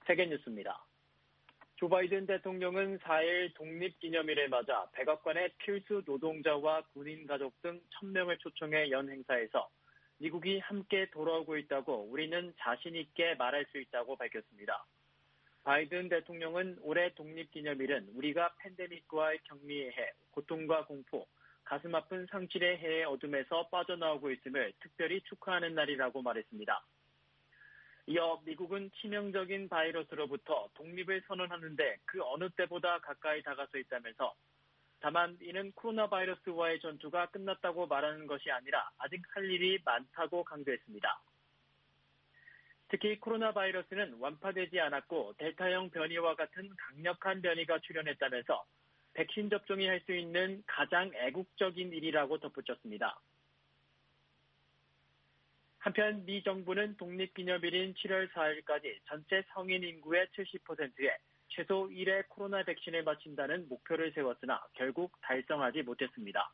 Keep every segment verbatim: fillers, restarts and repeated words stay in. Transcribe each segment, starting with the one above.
세계 뉴스입니다. 조 바이든 대통령은 사일 독립기념일을 맞아 백악관의 필수 노동자와 군인 가족 등 천 명을 초청해 연 행사에서 미국이 함께 돌아오고 있다고 우리는 자신 있게 말할 수 있다고 밝혔습니다. 바이든 대통령은 올해 독립기념일은 우리가 팬데믹과의 격리의 해, 고통과 공포, 가슴 아픈 상실의 해의 어둠에서 빠져나오고 있음을 특별히 축하하는 날이라고 말했습니다. 이어 미국은 치명적인 바이러스로부터 독립을 선언하는데 그 어느 때보다 가까이 다가서 있다면서 다만 이는 코로나 바이러스와의 전투가 끝났다고 말하는 것이 아니라 아직 할 일이 많다고 강조했습니다. 특히 코로나 바이러스는 완파되지 않았고 델타형 변이와 같은 강력한 변이가 출현했다면서 백신 접종이 할 수 있는 가장 애국적인 일이라고 덧붙였습니다. 한편 미 정부는 독립기념일인 칠월 사일까지 전체 성인 인구의 칠십 퍼센트에 최소 일 회 코로나 백신을 맞힌다는 목표를 세웠으나 결국 달성하지 못했습니다.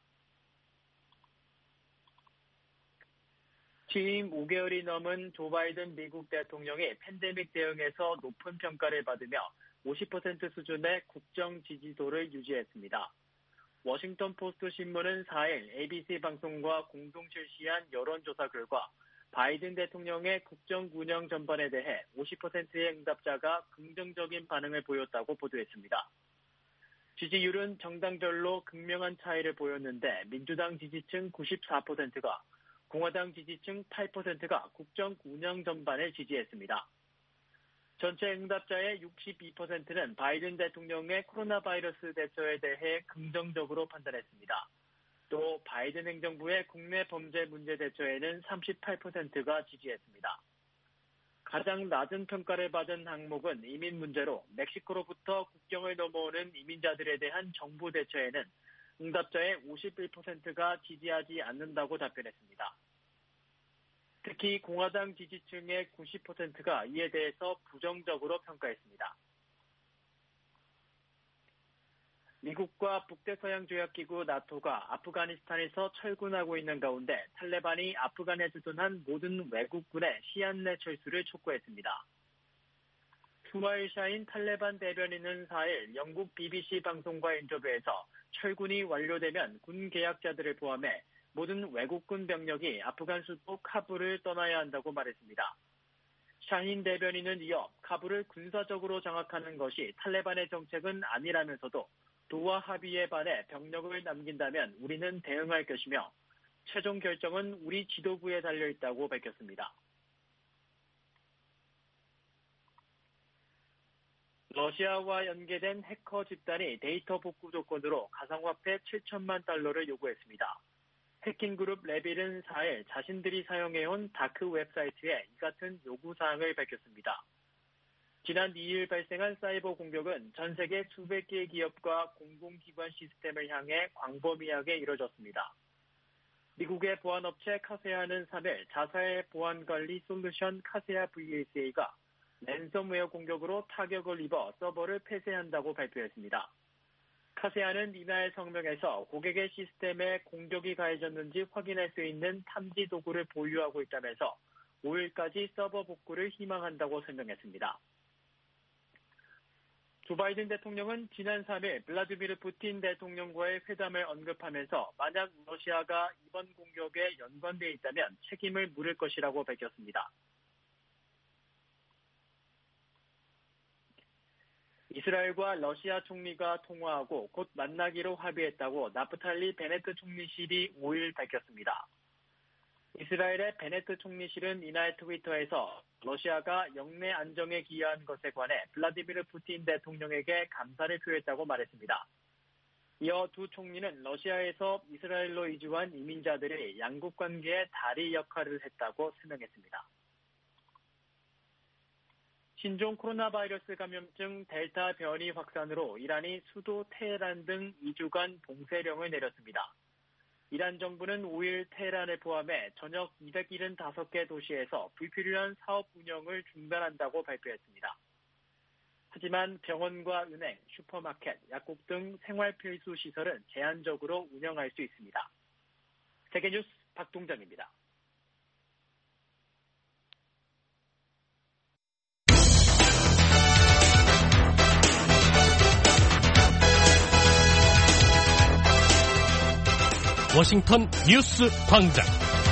취임 오 개월이 넘은 조 바이든 미국 대통령이 팬데믹 대응에서 높은 평가를 받으며 오십 퍼센트 수준의 국정 지지도를 유지했습니다. 워싱턴 포스트 신문은 사일 에이비씨 방송과 공동 실시한 여론조사 결과 바이든 대통령의 국정 운영 전반에 대해 오십 퍼센트의 응답자가 긍정적인 반응을 보였다고 보도했습니다. 지지율은 정당별로 극명한 차이를 보였는데 민주당 지지층 구십사 퍼센트가 공화당 지지층 팔 퍼센트가 국정 운영 전반을 지지했습니다. 전체 응답자의 육십이 퍼센트는 바이든 대통령의 코로나 바이러스 대처에 대해 긍정적으로 판단했습니다. 또 바이든 행정부의 국내 범죄 문제 대처에는 삼십팔 퍼센트가 지지했습니다. 가장 낮은 평가를 받은 항목은 이민 문제로 멕시코로부터 국경을 넘어오는 이민자들에 대한 정부 대처에는 응답자의 오십일 퍼센트가 지지하지 않는다고 답변했습니다. 특히 공화당 지지층의 구십 퍼센트가 이에 대해서 부정적으로 평가했습니다. 미국과 북대서양조약기구 나토가 아프가니스탄에서 철군하고 있는 가운데 탈레반이 아프간에 주둔한 모든 외국군의 시한 내 철수를 촉구했습니다. 투마일샤인 탈레반 대변인은 사일 영국 비비씨 방송과 인터뷰에서 철군이 완료되면 군 계약자들을 포함해 모든 외국군 병력이 아프간 수도 카불을 떠나야 한다고 말했습니다. 샤힌 대변인은 이어 카불을 군사적으로 장악하는 것이 탈레반의 정책은 아니라면서도 도하 합의에 반해 병력을 남긴다면 우리는 대응할 것이며 최종 결정은 우리 지도부에 달려있다고 밝혔습니다. 러시아와 연계된 해커 집단이 데이터 복구 조건으로 가상화폐 칠천만 달러를 요구했습니다. 해킹그룹 레빌은 사일 자신들이 사용해온 다크 웹사이트에 이 같은 요구사항을 밝혔습니다. 지난 이일 발생한 사이버 공격은 전 세계 수백 개의 기업과 공공기관 시스템을 향해 광범위하게 이뤄졌습니다. 미국의 보안업체 카세아는 삼일 자사의 보안관리 솔루션 카세아 브이에스에이가 랜섬웨어 공격으로 타격을 입어 서버를 폐쇄한다고 발표했습니다. 카세아는 이날 성명에서 고객의 시스템에 공격이 가해졌는지 확인할 수 있는 탐지 도구를 보유하고 있다면서 오일까지 서버 복구를 희망한다고 설명했습니다. 조 바이든 대통령은 지난 삼일 블라디미르 푸틴 대통령과의 회담을 언급하면서 만약 러시아가 이번 공격에 연관돼 있다면 책임을 물을 것이라고 밝혔습니다. 이스라엘과 러시아 총리가 통화하고 곧 만나기로 합의했다고 나프탈리 베네트 총리실이 오일 밝혔습니다. 이스라엘의 베네트 총리실은 이날 트위터에서 러시아가 영내 안정에 기여한 것에 관해 블라디미르 푸틴 대통령에게 감사를 표했다고 말했습니다. 이어 두 총리는 러시아에서 이스라엘로 이주한 이민자들이 양국 관계의 다리 역할을 했다고 설명했습니다. 신종 코로나 바이러스 감염증 델타 변이 확산으로 이란이 수도 테헤란 등 이 주간 봉쇄령을 내렸습니다. 이란 정부는 오일 테헤란을 포함해 전역 이백칠십오 개 도시에서 불필요한 사업 운영을 중단한다고 발표했습니다. 하지만 병원과 은행, 슈퍼마켓, 약국 등 생활 필수 시설은 제한적으로 운영할 수 있습니다. 세계뉴스 박동정입니다. 워싱턴 뉴스 광장.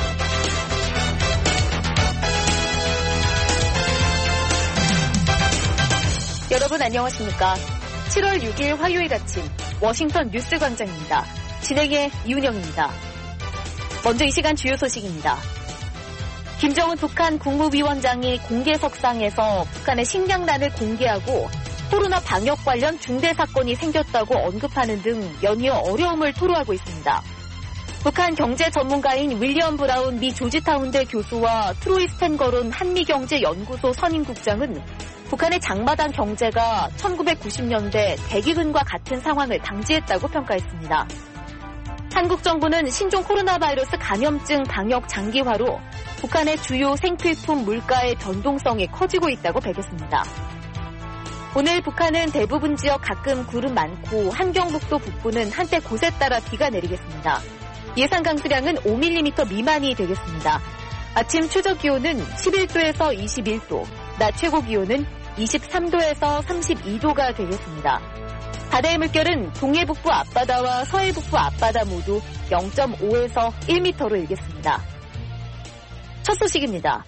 여러분 안녕하십니까? 칠월 육일 화요일 아침 워싱턴 뉴스 광장입니다. 진행의 이윤영입니다. 먼저 이 시간 주요 소식입니다. 김정은 북한 국무위원장이 공개석상에서 북한의 식량난을 공개하고 코로나 방역 관련 중대 사건이 생겼다고 언급하는 등 연이어 어려움을 토로하고 있습니다. 북한 경제 전문가인 윌리엄 브라운 미 조지타운대 교수와 트로이 스탠거론 한미경제연구소 선임국장은 북한의 장마당 경제가 천구백구십년대 대기근과 같은 상황을 방지했다고 평가했습니다. 한국 정부는 신종 코로나 바이러스 감염증 방역 장기화로 북한의 주요 생필품 물가의 변동성이 커지고 있다고 밝혔습니다. 오늘 북한은 대부분 지역 가끔 구름 많고 한경북도 북부는 한때 곳에 따라 비가 내리겠습니다. 예상 강수량은 오 밀리미터 미만이 되겠습니다. 아침 최저 기온은 십일도에서 이십일도, 낮 최고 기온은 이십삼도에서 삼십이도가 되겠습니다. 바다의 물결은 동해북부 앞바다와 서해북부 앞바다 모두 영점오에서 일 미터로 일겠습니다. 첫 소식입니다.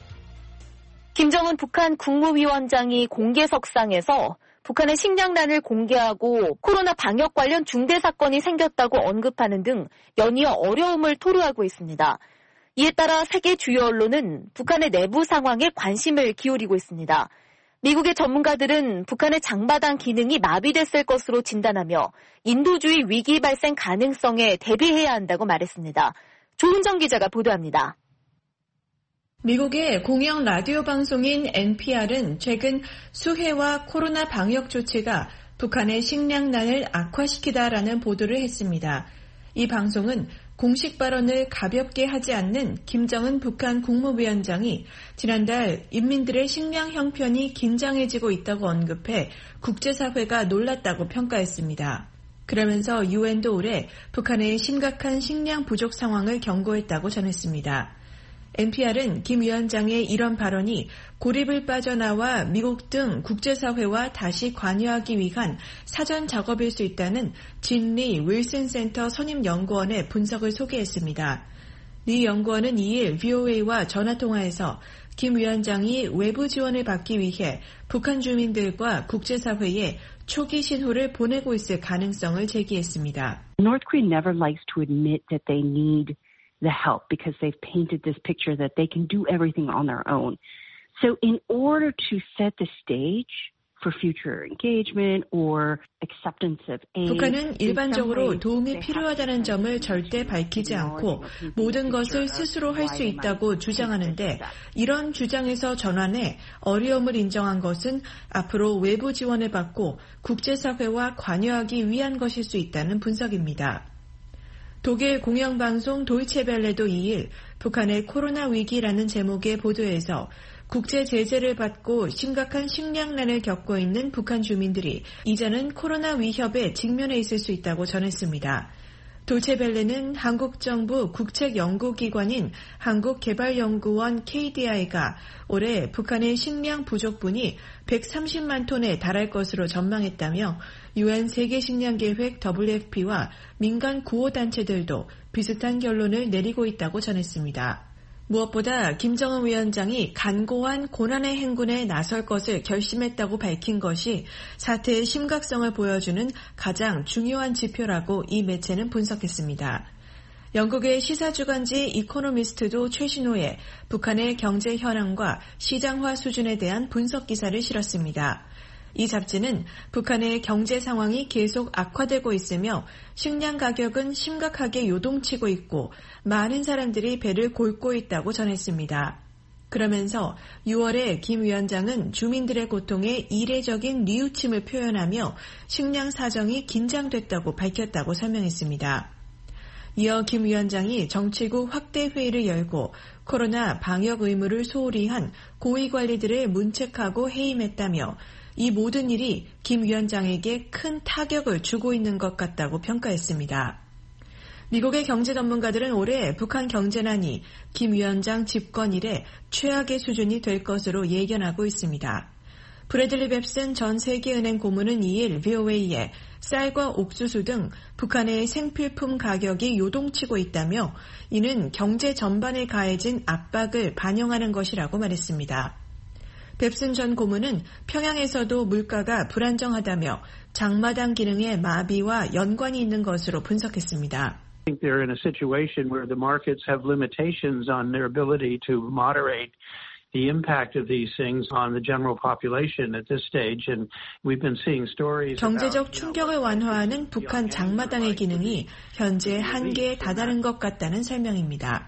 김정은 북한 국무위원장이 공개석상에서 북한의 식량난을 공개하고 코로나 방역 관련 중대 사건이 생겼다고 언급하는 등 연이어 어려움을 토로하고 있습니다. 이에 따라 세계 주요 언론은 북한의 내부 상황에 관심을 기울이고 있습니다. 미국의 전문가들은 북한의 장마당 기능이 마비됐을 것으로 진단하며 인도주의 위기 발생 가능성에 대비해야 한다고 말했습니다. 조은정 기자가 보도합니다. 미국의 공영 라디오 방송인 엔피알은 최근 수해와 코로나 방역 조치가 북한의 식량난을 악화시키다라는 보도를 했습니다. 이 방송은 공식 발언을 가볍게 하지 않는 김정은 북한 국무위원장이 지난달 인민들의 식량 형편이 긴장해지고 있다고 언급해 국제사회가 놀랐다고 평가했습니다. 그러면서 유엔도 올해 북한의 심각한 식량 부족 상황을 경고했다고 전했습니다. 엔피알은 김 위원장의 이런 발언이 고립을 빠져나와 미국 등 국제사회와 다시 관여하기 위한 사전 작업일 수 있다는 진리 윌슨 센터 선임연구원의 분석을 소개했습니다. 리 연구원은 이일 브이오에이와 전화통화에서 김 위원장이 외부 지원을 받기 위해 북한 주민들과 국제사회에 초기 신호를 보내고 있을 가능성을 제기했습니다. North Korea never likes to admit that they need the help because they've painted this picture that they can do everything on their own. So in order to set the stage for future engagement or acceptance of aid, 북한은 일반적으로 도움이 필요하다는 점을 절대 밝히지 않고 모든 것을 스스로 할 수 있다고 주장하는데 이런 주장에서 전환해 어려움을 인정한 것은 앞으로 외부 지원을 받고 국제사회와 관여하기 위한 것일 수 있다는 분석입니다. 독일 공영방송 도이체벨레도 이일 북한의 코로나 위기라는 제목의 보도에서 국제 제재를 받고 심각한 식량난을 겪고 있는 북한 주민들이 이제는 코로나 위협에 직면해 있을 수 있다고 전했습니다. 도이체벨레는 한국 정부 국책연구기관인 한국개발연구원 케이디아이가 올해 북한의 식량 부족분이 백삼십만 톤에 달할 것으로 전망했다며 유엔 세계식량계획 더블유에프피와 민간 구호단체들도 비슷한 결론을 내리고 있다고 전했습니다. 무엇보다 김정은 위원장이 간고한 고난의 행군에 나설 것을 결심했다고 밝힌 것이 사태의 심각성을 보여주는 가장 중요한 지표라고 이 매체는 분석했습니다. 영국의 시사주간지 이코노미스트도 최신호에 북한의 경제 현황과 시장화 수준에 대한 분석 기사를 실었습니다. 이 잡지는 북한의 경제 상황이 계속 악화되고 있으며 식량 가격은 심각하게 요동치고 있고 많은 사람들이 배를 골고 있다고 전했습니다. 그러면서 유월에 김 위원장은 주민들의 고통에 이례적인 뉘우침을 표현하며 식량 사정이 긴장됐다고 밝혔다고 설명했습니다. 이어 김 위원장이 정치국 확대 회의를 열고 코로나 방역 의무를 소홀히 한 고위 관리들을 문책하고 해임했다며 이 모든 일이 김 위원장에게 큰 타격을 주고 있는 것 같다고 평가했습니다. 미국의 경제 전문가들은 올해 북한 경제난이 김 위원장 집권 이래 최악의 수준이 될 것으로 예견하고 있습니다. 브래들리 뱁슨 전 세계은행 고문은 이일 브이오에이에 쌀과 옥수수 등 북한의 생필품 가격이 요동치고 있다며 이는 경제 전반에 가해진 압박을 반영하는 것이라고 말했습니다. 뱁슨 전 고문은 평양에서도 물가가 불안정하다며 장마당 기능의 마비와 연관이 있는 것으로 분석했습니다. I think they're in a situation where the markets have limitations on their ability to moderate the impact of these things on the general population at this stage, and we've been seeing stories. 경제적 충격을 완화하는 북한 장마당의 기능이 현재 한계에 다다른 것 같다는 설명입니다.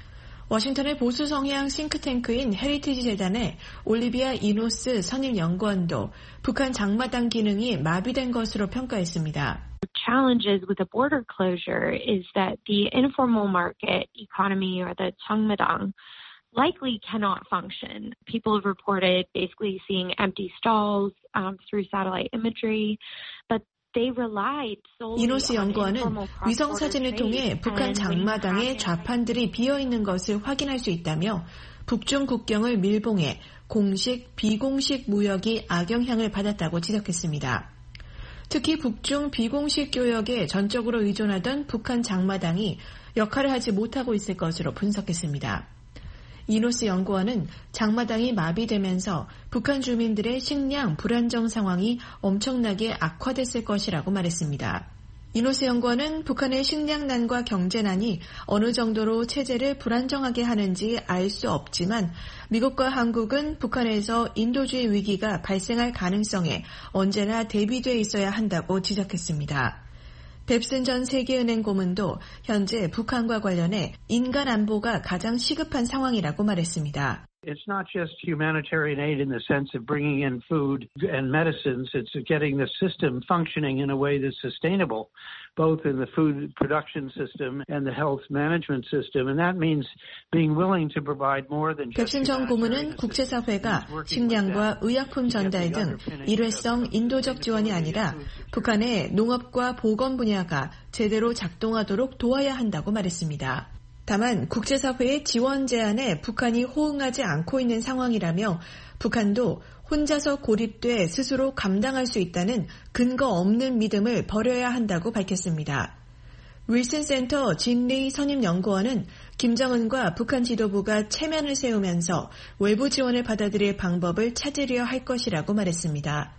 워싱턴의 보수 성향 싱크탱크인 헤리티지 재단의 올리비아 이노스 선임 연구원도 북한 장마당 기능이 마비된 것으로 평가했습니다. Challenges with the border closure is that the informal market economy or the Changmadang likely cannot function. People have reported basically seeing empty stalls um, through satellite imagery, but they relied solely 이노스 on 연구원은 informal 위성 cross-border 사진을 통해 trade. 북한 장마당의 좌판들이 비어있는 것을 확인할 수 있다며 북중 국경을 밀봉해 공식, 비공식 무역이 악영향을 받았다고 지적했습니다. 특히 북중 비공식 교역에 전적으로 의존하던 북한 장마당이 역할을 하지 못하고 있을 것으로 분석했습니다. 이노스 연구원은 장마당이 마비되면서 북한 주민들의 식량 불안정 상황이 엄청나게 악화됐을 것이라고 말했습니다. 이노스 연구원은 북한의 식량난과 경제난이 어느 정도로 체제를 불안정하게 하는지 알 수 없지만 미국과 한국은 북한에서 인도주의 위기가 발생할 가능성에 언제나 대비돼 있어야 한다고 지적했습니다. 뱁슨 전 세계은행 고문도 현재 북한과 관련해 인간 안보가 가장 시급한 상황이라고 말했습니다. It's not just humanitarian aid in the sense of bringing in food and medicines. It's getting the system functioning in a way that's sustainable, both in the food production system and the health management system. And that means being willing to provide more than just 뱁슨 전 고문은 국제사회가 식량과 의약품 전달 등 일회성 인도적 지원이 아니라 북한의 농업과 보건 분야가 제대로 작동하도록 도와야 한다고 말했습니다. 다만 국제사회의 지원 제안에 북한이 호응하지 않고 있는 상황이라며 북한도 혼자서 고립돼 스스로 감당할 수 있다는 근거 없는 믿음을 버려야 한다고 밝혔습니다. 윌슨 센터 진리 선임 연구원은 김정은과 북한 지도부가 체면을 세우면서 외부 지원을 받아들일 방법을 찾으려 할 것이라고 말했습니다.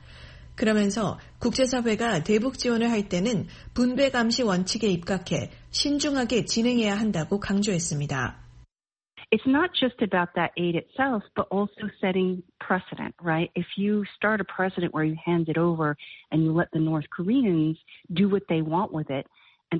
그러면서 국제사회가 대북 지원을 할 때는 분배 감시 원칙에 입각해 신중하게 진행해야 한다고 강조했습니다. It's not just about that aid itself, but also setting precedent, right? If you start a precedent where you hand it over and you let the North Koreans do what they want with it,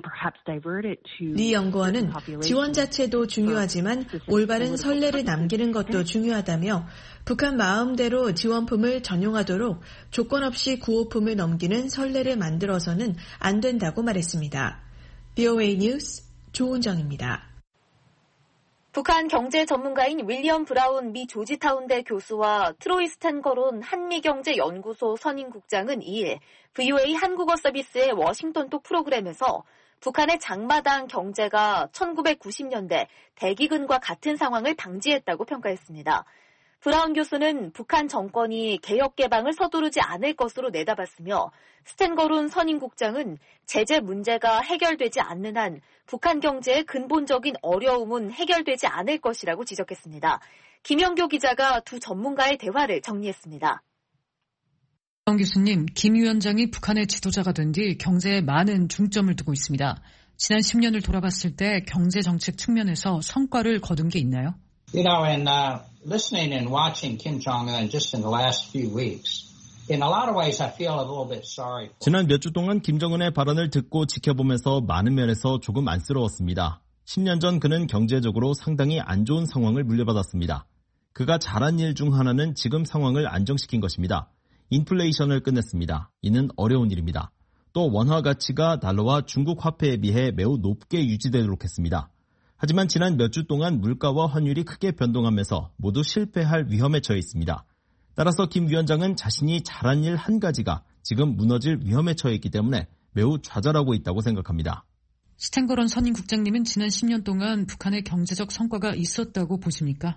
리 연구원은 지원 자체도 중요하지만 올바른 선례를 남기는 것도 중요하다며 북한 마음대로 지원품을 전용하도록 조건 없이 구호품을 넘기는 선례를 만들어서는 안 된다고 말했습니다. 브이오에이 뉴스 조은정입니다. 북한 경제 전문가인 윌리엄 브라운 미 조지타운대 교수와 트로이 스탠거론 한미경제연구소 선임국장은 이일 브이오에이 한국어 서비스의 워싱턴 톡 프로그램에서 북한의 장마당 경제가 천구백구십 년대 대기근과 같은 상황을 방지했다고 평가했습니다. 브라운 교수는 북한 정권이 개혁 개방을 서두르지 않을 것으로 내다봤으며 스탠거론 선임국장은 제재 문제가 해결되지 않는 한 북한 경제의 근본적인 어려움은 해결되지 않을 것이라고 지적했습니다. 김영교 기자가 두 전문가의 대화를 정리했습니다. 정 교수님, 김 위원장이 북한의 지도자가 된 뒤 경제에 많은 중점을 두고 있습니다. 지난 십 년을 돌아봤을 때 경제 정책 측면에서 성과를 거둔 게 있나요? You know, in uh, listening and watching Kim Jong-un just in the last few weeks, in a lot of ways I feel a little bit sorry. 지난 몇 주 동안 김정은의 발언을 듣고 지켜보면서 많은 면에서 조금 안쓰러웠습니다. 십 년 전 그는 경제적으로 상당히 안 좋은 상황을 물려받았습니다. 그가 잘한 일 중 하나는 지금 상황을 안정시킨 것입니다. 인플레이션을 끝냈습니다. 이는 어려운 일입니다. 또 원화 가치가 달러와 중국 화폐에 비해 매우 높게 유지되도록 했습니다. 하지만 지난 몇 주 동안 물가와 환율이 크게 변동하면서 모두 실패할 위험에 처해 있습니다. 따라서 김 위원장은 자신이 잘한 일 한 가지가 지금 무너질 위험에 처해 있기 때문에 매우 좌절하고 있다고 생각합니다. 스탠거론 선임 국장님은 지난 십 년 동안 북한의 경제적 성과가 있었다고 보십니까?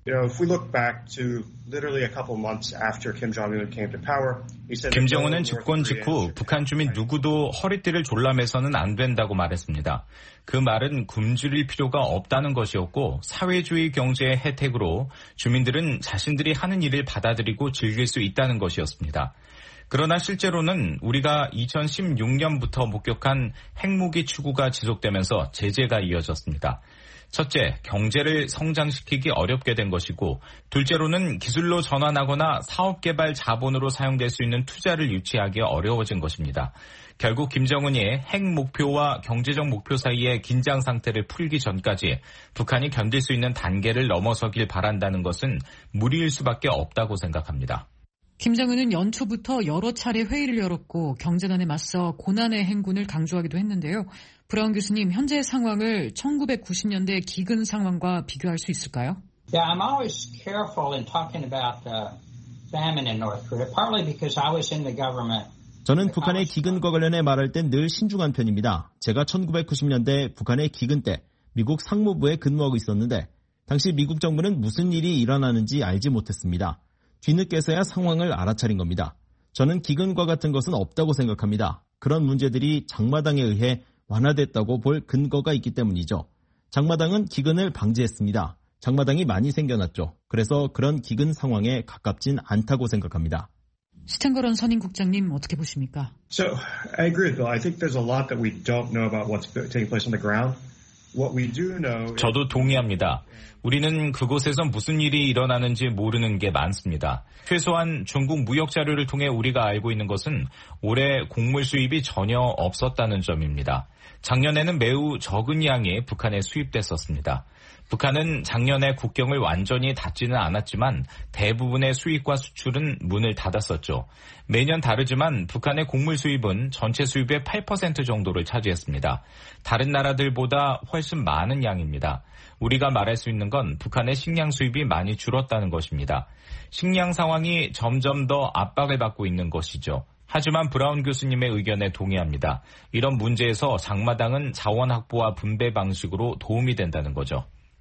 김정은은 집권 직후 북한 주민 누구도 허리띠를 졸라매서는 안 된다고 말했습니다. 그 말은 굶주릴 필요가 없다는 것이었고 사회주의 경제의 혜택으로 주민들은 자신들이 하는 일을 받아들이고 즐길 수 있다는 것이었습니다. 그러나 실제로는 우리가 이천십육 년부터 목격한 핵무기 추구가 지속되면서 제재가 이어졌습니다. 첫째, 경제를 성장시키기 어렵게 된 것이고, 둘째로는 기술로 전환하거나 사업개발 자본으로 사용될 수 있는 투자를 유치하기 어려워진 것입니다. 결국 김정은이 핵 목표와 경제적 목표 사이의 긴장 상태를 풀기 전까지 북한이 견딜 수 있는 단계를 넘어서길 바란다는 것은 무리일 수밖에 없다고 생각합니다. 김정은은 연초부터 여러 차례 회의를 열었고 경제난에 맞서 고난의 행군을 강조하기도 했는데요. 브라운 교수님, 현재 상황을 천구백구십 년대 기근 상황과 비교할 수 있을까요? Yeah, I'm always careful in talking about the famine in North Korea, partly because I was in the government. 저는 북한의 기근과 관련해 말할 땐 늘 신중한 편입니다. 제가 천구백구십 년대 북한의 기근 때 미국 상무부에 근무하고 있었는데 당시 미국 정부는 무슨 일이 일어나는지 알지 못했습니다. 뒤늦게서야 상황을 알아차린 겁니다. 저는 기근과 같은 것은 없다고 생각합니다. 그런 문제들이 장마당에 의해 완화됐다고 볼 근거가 있기 때문이죠. 장마당은 기근을 방지했습니다. 장마당이 많이 생겨났죠. 그래서 그런 기근 상황에 가깝진 않다고 생각합니다. 스탠거런 선임국장님 어떻게 보십니까? So I agree with Bill. I think there's a lot that we don't know about what's taking place on the ground. What we do know. 저도 동의합니다. 우리는 그곳에서 무슨 일이 일어나는지 모르는 게 많습니다. 최소한 중국 무역 자료를 통해 우리가 알고 있는 것은 올해 곡물 수입이 전혀 없었다는 점입니다. 작년에는 매우 적은 양이 북한에 수입됐었습니다. 북한은 작년에 국경을 완전히 닫지는 않았지만 대부분의 수입과 수출은 문을 닫았었죠. 매년 다르지만 북한의 곡물 수입은 전체 수입의 팔 퍼센트 정도를 차지했습니다. 다른 나라들보다 훨씬 많은 양입니다. 우리가 말할 수 있는 건 북한의 식량 수입이 많이 줄었다는 것입니다. 식량 상황이 점점 더 압박을 받고 있는 것이죠. 하지만 브라운 교수님의 의견에 동의합니다. 이런 문제에서 장마당은 자원 확보와 분배 방식으로 도움이 된다는 거죠.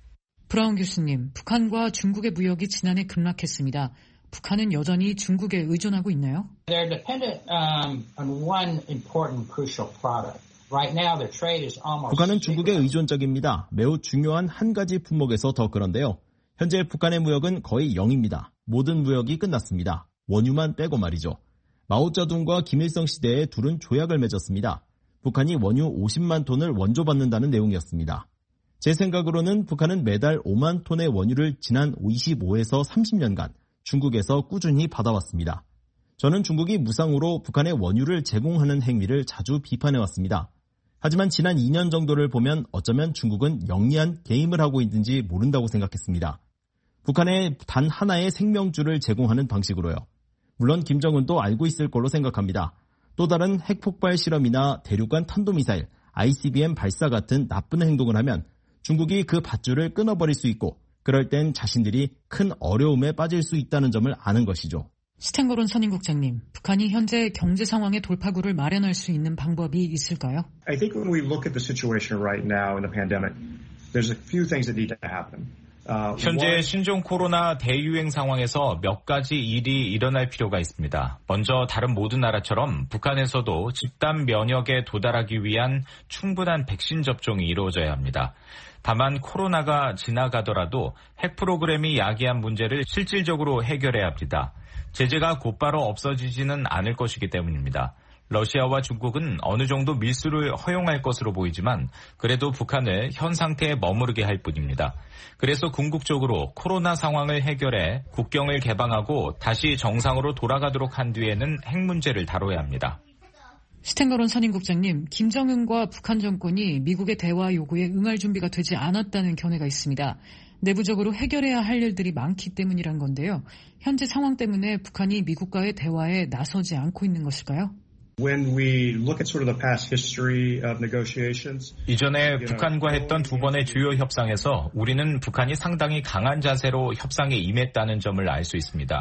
브라운 교수님, 북한과 중국의 무역이 지난해 급락했습니다. 북한은 여전히 중국에 의존하고 있나요? They're dependent um, on one important crucial product. Right now, their trade is almost. 북한은 중국에 의존적입니다. 매우 중요한 한 가지 품목에서 더 그런데요. 현재 북한의 무역은 거의 영입니다. 모든 무역이 끝났습니다. 원유만 빼고 말이죠. 마오쩌둥과 김일성 시대에 둘은 조약을 맺었습니다. 북한이 원유 오십만 톤을 원조받는다는 내용이었습니다. 제 생각으로는 북한은 매달 오만 톤의 원유를 지난 이십오에서 삼십 년간 중국에서 꾸준히 받아왔습니다. 저는 중국이 무상으로 북한에 원유를 제공하는 행위를 자주 비판해왔습니다. 하지만 지난 이 년 정도를 보면 어쩌면 중국은 영리한 게임을 하고 있는지 모른다고 생각했습니다. 북한에 단 하나의 생명줄을 제공하는 방식으로요. 물론 김정은도 알고 있을 걸로 생각합니다. 또 다른 핵폭발 실험이나 대륙간 탄도미사일, 아이씨비엠 발사 같은 나쁜 행동을 하면 중국이 그 밧줄을 끊어버릴 수 있고 그럴 땐 자신들이 큰 어려움에 빠질 수 있다는 점을 아는 것이죠. 스탠거론 선임국장님, 북한이 현재 경제 상황의 돌파구를 마련할 수 있는 방법이 있을까요? I think when we look at the situation right now in the pandemic, there's a few things that need to happen. Uh, 현재 신종 코로나 대유행 상황에서 몇 가지 일이 일어날 필요가 있습니다. 먼저 다른 모든 나라처럼 북한에서도 집단 면역에 도달하기 위한 충분한 백신 접종이 이루어져야 합니다. 다만 코로나가 지나가더라도 핵 프로그램이 야기한 문제를 실질적으로 해결해야 합니다. 제재가 곧바로 없어지지는 않을 것이기 때문입니다. 러시아와 중국은 어느 정도 밀수를 허용할 것으로 보이지만 그래도 북한을 현 상태에 머무르게 할 뿐입니다. 그래서 궁극적으로 코로나 상황을 해결해 국경을 개방하고 다시 정상으로 돌아가도록 한 뒤에는 핵 문제를 다뤄야 합니다. 스탠거론 선임국장님, 김정은과 북한 정권이 미국의 대화 요구에 응할 준비가 되지 않았다는 견해가 있습니다. 내부적으로 해결해야 할 일들이 많기 때문이란 건데요. 현재 상황 때문에 북한이 미국과의 대화에 나서지 않고 있는 것일까요? When we look at sort of the past history of negotiations, 이전에 북한과 했던 두 번의 주요 협상에서 우리는 북한이 상당히 강한 자세로 협상에 임했다는 점을 알 수 있습니다.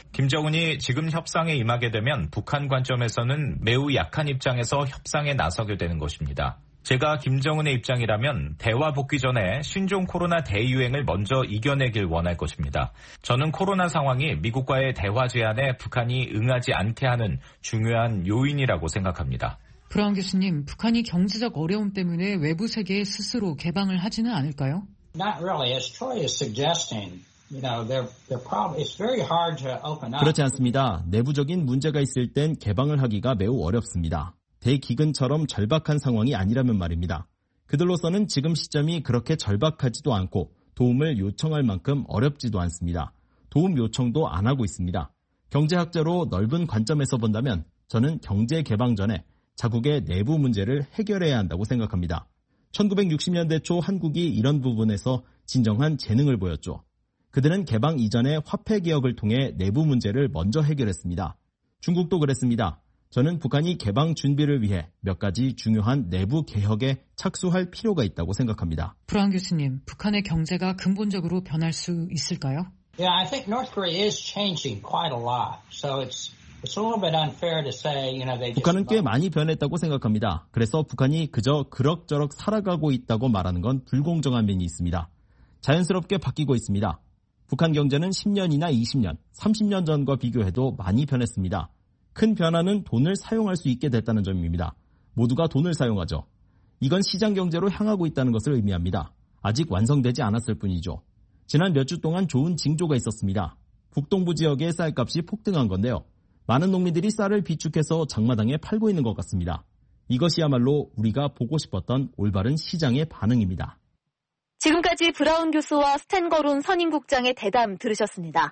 김정은이 지금 협상에 임하게 되면 북한 관점에서는 매우 약한 입장에서 협상에 나서게 되는 것입니다. 제가 김정은의 입장이라면 대화 복귀 전에 신종 코로나 대유행을 먼저 이겨내길 원할 것입니다. 저는 코로나 상황이 미국과의 대화 제안에 북한이 응하지 않게 하는 중요한 요인이라고 생각합니다. 브라운 교수님, 북한이 경제적 어려움 때문에 외부 세계에 스스로 개방을 하지는 않을까요? Not really. As Troy is suggesting, you know, they're, they're probably, it's very hard to open up. 그렇지 않습니다. 내부적인 문제가 있을 땐 개방을 하기가 매우 어렵습니다. 대기근처럼 절박한 상황이 아니라면 말입니다. 그들로서는 지금 시점이 그렇게 절박하지도 않고 도움을 요청할 만큼 어렵지도 않습니다. 도움 요청도 안 하고 있습니다. 경제학자로 넓은 관점에서 본다면 저는 경제 개방 전에 자국의 내부 문제를 해결해야 한다고 생각합니다. 천구백육십 년대 초 한국이 이런 부분에서 진정한 재능을 보였죠. 그들은 개방 이전에 화폐 개혁을 통해 내부 문제를 먼저 해결했습니다. 중국도 그랬습니다. 저는 북한이 개방 준비를 위해 몇 가지 중요한 내부 개혁에 착수할 필요가 있다고 생각합니다. 브라운 교수님, 북한의 경제가 근본적으로 변할 수 있을까요? Yeah, I think North Korea is changing quite a lot. So it's it's a little bit unfair to say, you know, they just 북한은 꽤 많이 변했다고 생각합니다. 그래서 북한이 그저 그럭저럭 살아가고 있다고 말하는 건 불공정한 면이 있습니다. 자연스럽게 바뀌고 있습니다. 북한 경제는 십 년이나 이십 년, 삼십 년 전과 비교해도 많이 변했습니다. 큰 변화는 돈을 사용할 수 있게 됐다는 점입니다. 모두가 돈을 사용하죠. 이건 시장 경제로 향하고 있다는 것을 의미합니다. 아직 완성되지 않았을 뿐이죠. 지난 몇 주 동안 좋은 징조가 있었습니다. 북동부 지역의 쌀값이 폭등한 건데요. 많은 농민들이 쌀을 비축해서 장마당에 팔고 있는 것 같습니다. 이것이야말로 우리가 보고 싶었던 올바른 시장의 반응입니다. 지금까지 브라운 교수와 스탠 거론 선임국장의 대담 들으셨습니다.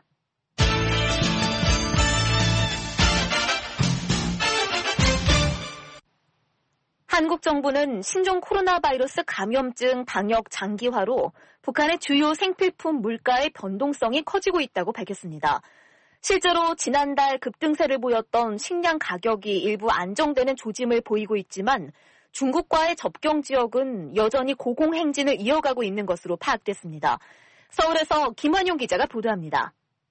한국 정부는 신종 코로나 바이러스 감염증 방역 장기화로 북한의 주요 생필품 물가의 변동성이 커지고 있다고 밝혔습니다. 실제로 지난달 급등세를 보였던 식량 가격이 일부 안정되는 조짐을 보이고 있지만 중국과의 접경 지역은 여전히 고공행진을 이어가고 있는 것으로 파악됐습니다. 서울에서 김환용 기자가 보도합니다.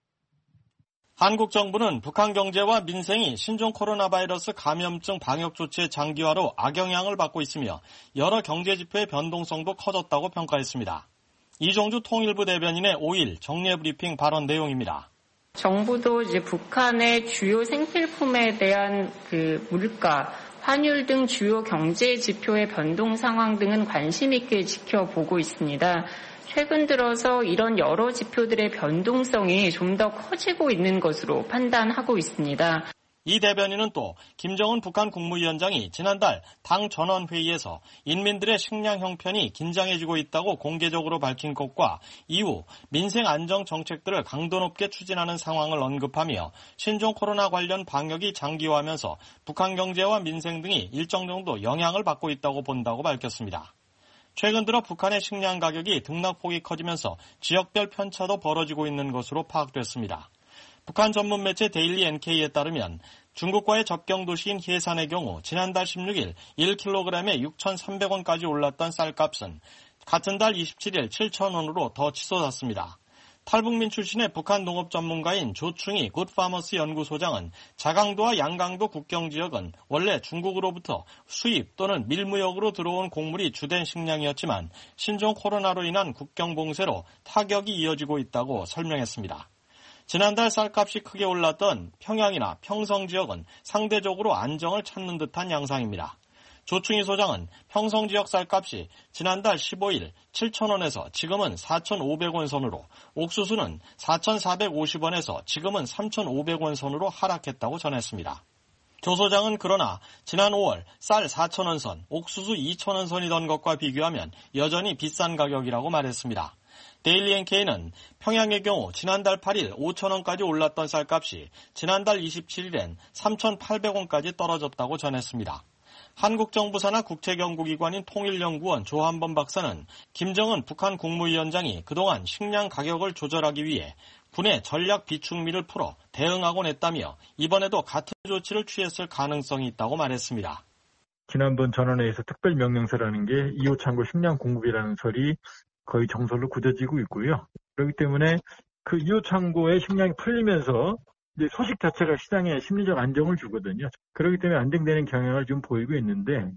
한국 정부는 북한 경제와 민생이 신종 코로나 바이러스 감염증 방역 조치의 장기화로 악영향을 받고 있으며 여러 경제 지표의 변동성도 커졌다고 평가했습니다. 이종주 통일부 대변인의 오 일 정례 브리핑 발언 내용입니다. 정부도 이제 북한의 주요 생필품에 대한 그 물가, 환율 등 주요 경제 지표의 변동 상황 등은 관심 있게 지켜보고 있습니다. 최근 들어서 이런 여러 지표들의 변동성이 좀 더 커지고 있는 것으로 판단하고 있습니다. 이 대변인은 또 김정은 북한 국무위원장이 지난달 당 전원회의에서 인민들의 식량 형편이 긴장해지고 있다고 공개적으로 밝힌 것과 이후 민생 안정 정책들을 강도 높게 추진하는 상황을 언급하며 신종 코로나 관련 방역이 장기화하면서 북한 경제와 민생 등이 일정 정도 영향을 받고 있다고 본다고 밝혔습니다. 최근 들어 북한의 식량 가격이 등락폭이 커지면서 지역별 편차도 벌어지고 있는 것으로 파악됐습니다. 북한 전문 매체 데일리 엔케이에 따르면 중국과의 접경 도시인 해산의 경우 지난달 십육 일 일 킬로그램에 육천삼백 원까지 올랐던 쌀값은 같은 달 이십칠 일 칠천 원으로 더 치솟았습니다. 탈북민 출신의 북한 농업 전문가인 조충희 굿파머스 연구소장은 자강도와 양강도 국경지역은 원래 중국으로부터 수입 또는 밀무역으로 들어온 곡물이 주된 식량이었지만 신종 코로나로 인한 국경 봉쇄로 타격이 이어지고 있다고 설명했습니다. 지난달 쌀값이 크게 올랐던 평양이나 평성 지역은 상대적으로 안정을 찾는 듯한 양상입니다. 조충희 소장은 평성 지역 쌀값이 지난달 십오 일 칠천 원에서 지금은 사천오백 원 선으로, 옥수수는 사천사백오십 원에서 지금은 삼천오백 원 선으로 하락했다고 전했습니다. 조 소장은 그러나 지난 오월 쌀 사천 원 선, 옥수수 이천 원 선이던 것과 비교하면 여전히 비싼 가격이라고 말했습니다. 데일리 엔케이는 평양의 경우 지난달 팔 일 오천 원까지 올랐던 쌀값이 지난달 이십칠 일엔 삼천팔백 원까지 떨어졌다고 전했습니다. 한국 정부 산하 국책연구기관인 통일연구원 조한범 박사는 김정은 북한 국무위원장이 그동안 식량 가격을 조절하기 위해 군의 전략 비축미를 풀어 대응하곤 했다며 이번에도 같은 조치를 취했을 가능성이 있다고 말했습니다. 지난번 전원회의에서 특별명령서라는 게 이호 창고 식량 공급이라는 설이 거의 정설로 굳어지고 있고요. 그렇기 때문에 그 이호 창고의 식량이 풀리면서 이제 소식 자체가 시장에 심리적 안정을 주거든요. 그렇기 때문에 안정되는 경향을 좀 보이고 있는데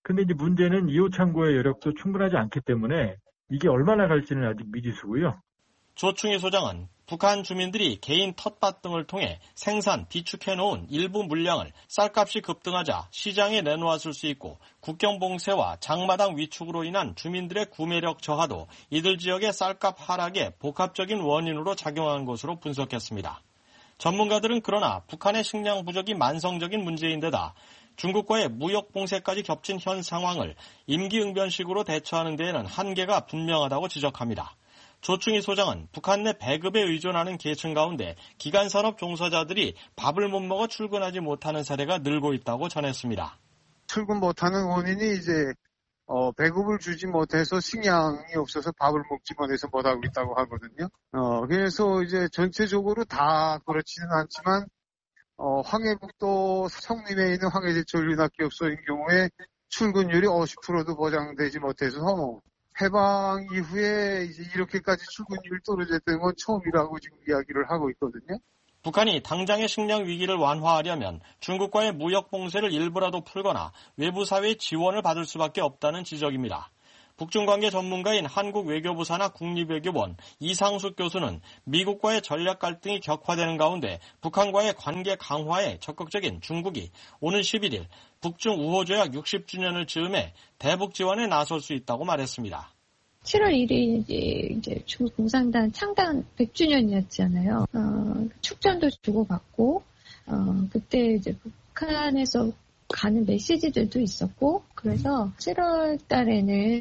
근데 이제 문제는 이호 창고의 여력도 충분하지 않기 때문에 이게 얼마나 갈지는 아직 미지수고요. 조충희 소장은 북한 주민들이 개인 텃밭 등을 통해 생산, 비축해놓은 일부 물량을 쌀값이 급등하자 시장에 내놓았을 수 있고 국경 봉쇄와 장마당 위축으로 인한 주민들의 구매력 저하도 이들 지역의 쌀값 하락의 복합적인 원인으로 작용한 것으로 분석했습니다. 전문가들은 그러나 북한의 식량 부족이 만성적인 문제인데다 중국과의 무역 봉쇄까지 겹친 현 상황을 임기응변식으로 대처하는 데에는 한계가 분명하다고 지적합니다. 조충희 소장은 북한 내 배급에 의존하는 계층 가운데 기간산업 종사자들이 밥을 못 먹어 출근하지 못하는 사례가 늘고 있다고 전했습니다. 출근 못하는 원인이 이제 어, 배급을 주지 못해서 식량이 없어서 밥을 먹지 못해서 못하고 있다고 하거든요. 어, 그래서 이제 전체적으로 다 그렇지는 않지만 어, 황해북도 성림에 있는 황해제철유납기업소인 경우에 출근율이 오십 퍼센트도 보장되지 못해서 해방 이후에 이제 이렇게까지 출근율이 떨어졌던 건 처음이라고 지금 이야기를 하고 있거든요. 북한이 당장의 식량 위기를 완화하려면 중국과의 무역 봉쇄를 일부라도 풀거나 외부 사회의 지원을 받을 수밖에 없다는 지적입니다. 북중관계 전문가인 한국외교부 산하 국립외교원 이상숙 교수는 미국과의 전략 갈등이 격화되는 가운데 북한과의 관계 강화에 적극적인 중국이 오는 십일 일 북중 우호조약 육십 주년을 즈음해 대북 지원에 나설 수 있다고 말했습니다. 칠월 일일 이제 중국 공산당 창당 백 주년이었잖아요. 어, 축전도 주고받고 어, 그때 이제 북한에서 가는 메시지들도 있었고 그래서 칠월 달에는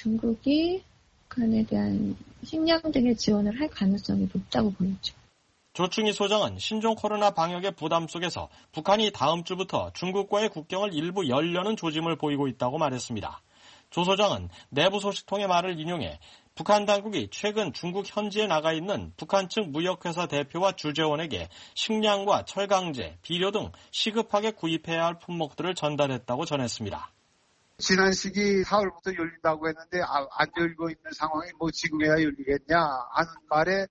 중국이 북한에 대한 식량 등의 지원을 할 가능성이 높다고 보였죠. 조충희 소장은 신종 코로나 방역의 부담 속에서 북한이 다음 주부터 중국과의 국경을 일부 열려는 조짐을 보이고 있다고 말했습니다. 조 소장은 내부 소식통의 말을 인용해 북한 당국이 최근 중국 현지에 나가 있는 북한 측 무역회사 대표와 주재원에게 식량과 철강제, 비료 등 시급하게 구입해야 할 품목들을 전달했다고 전했습니다. 지난 시기 사월부터 열린다고 했는데 아, 안 열고 있는 상황이 뭐 지금에야 열리겠냐 하는 말에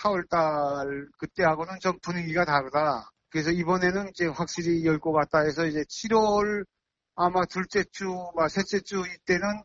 사월달 그때하고는 좀 분위기가 다르다. 그래서 이번에는 이제 확실히 열 것 같다 해서 이제 칠월 아마 둘째 주, 셋째 주 이때는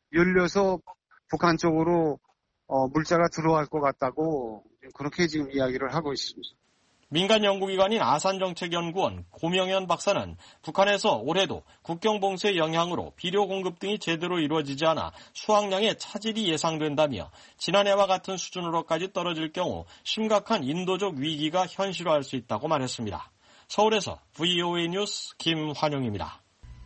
열려서 북한 쪽으로 어, 물자가 들어갈 것 같다고 그렇게 지금 이야기를 하고 있습니다. 민간 연구기관인 아산정책연구원 고명현 박사는 북한에서 올해도 국경 봉쇄 영향으로 비료 공급 등이 제대로 이루어지지 않아 수확량의 차질이 예상된다며 지난해와 같은 수준으로까지 떨어질 경우 심각한 인도적 위기가 현실화할 수 있다고 말했습니다. 서울에서 브이오에이 뉴스 김환용입니다.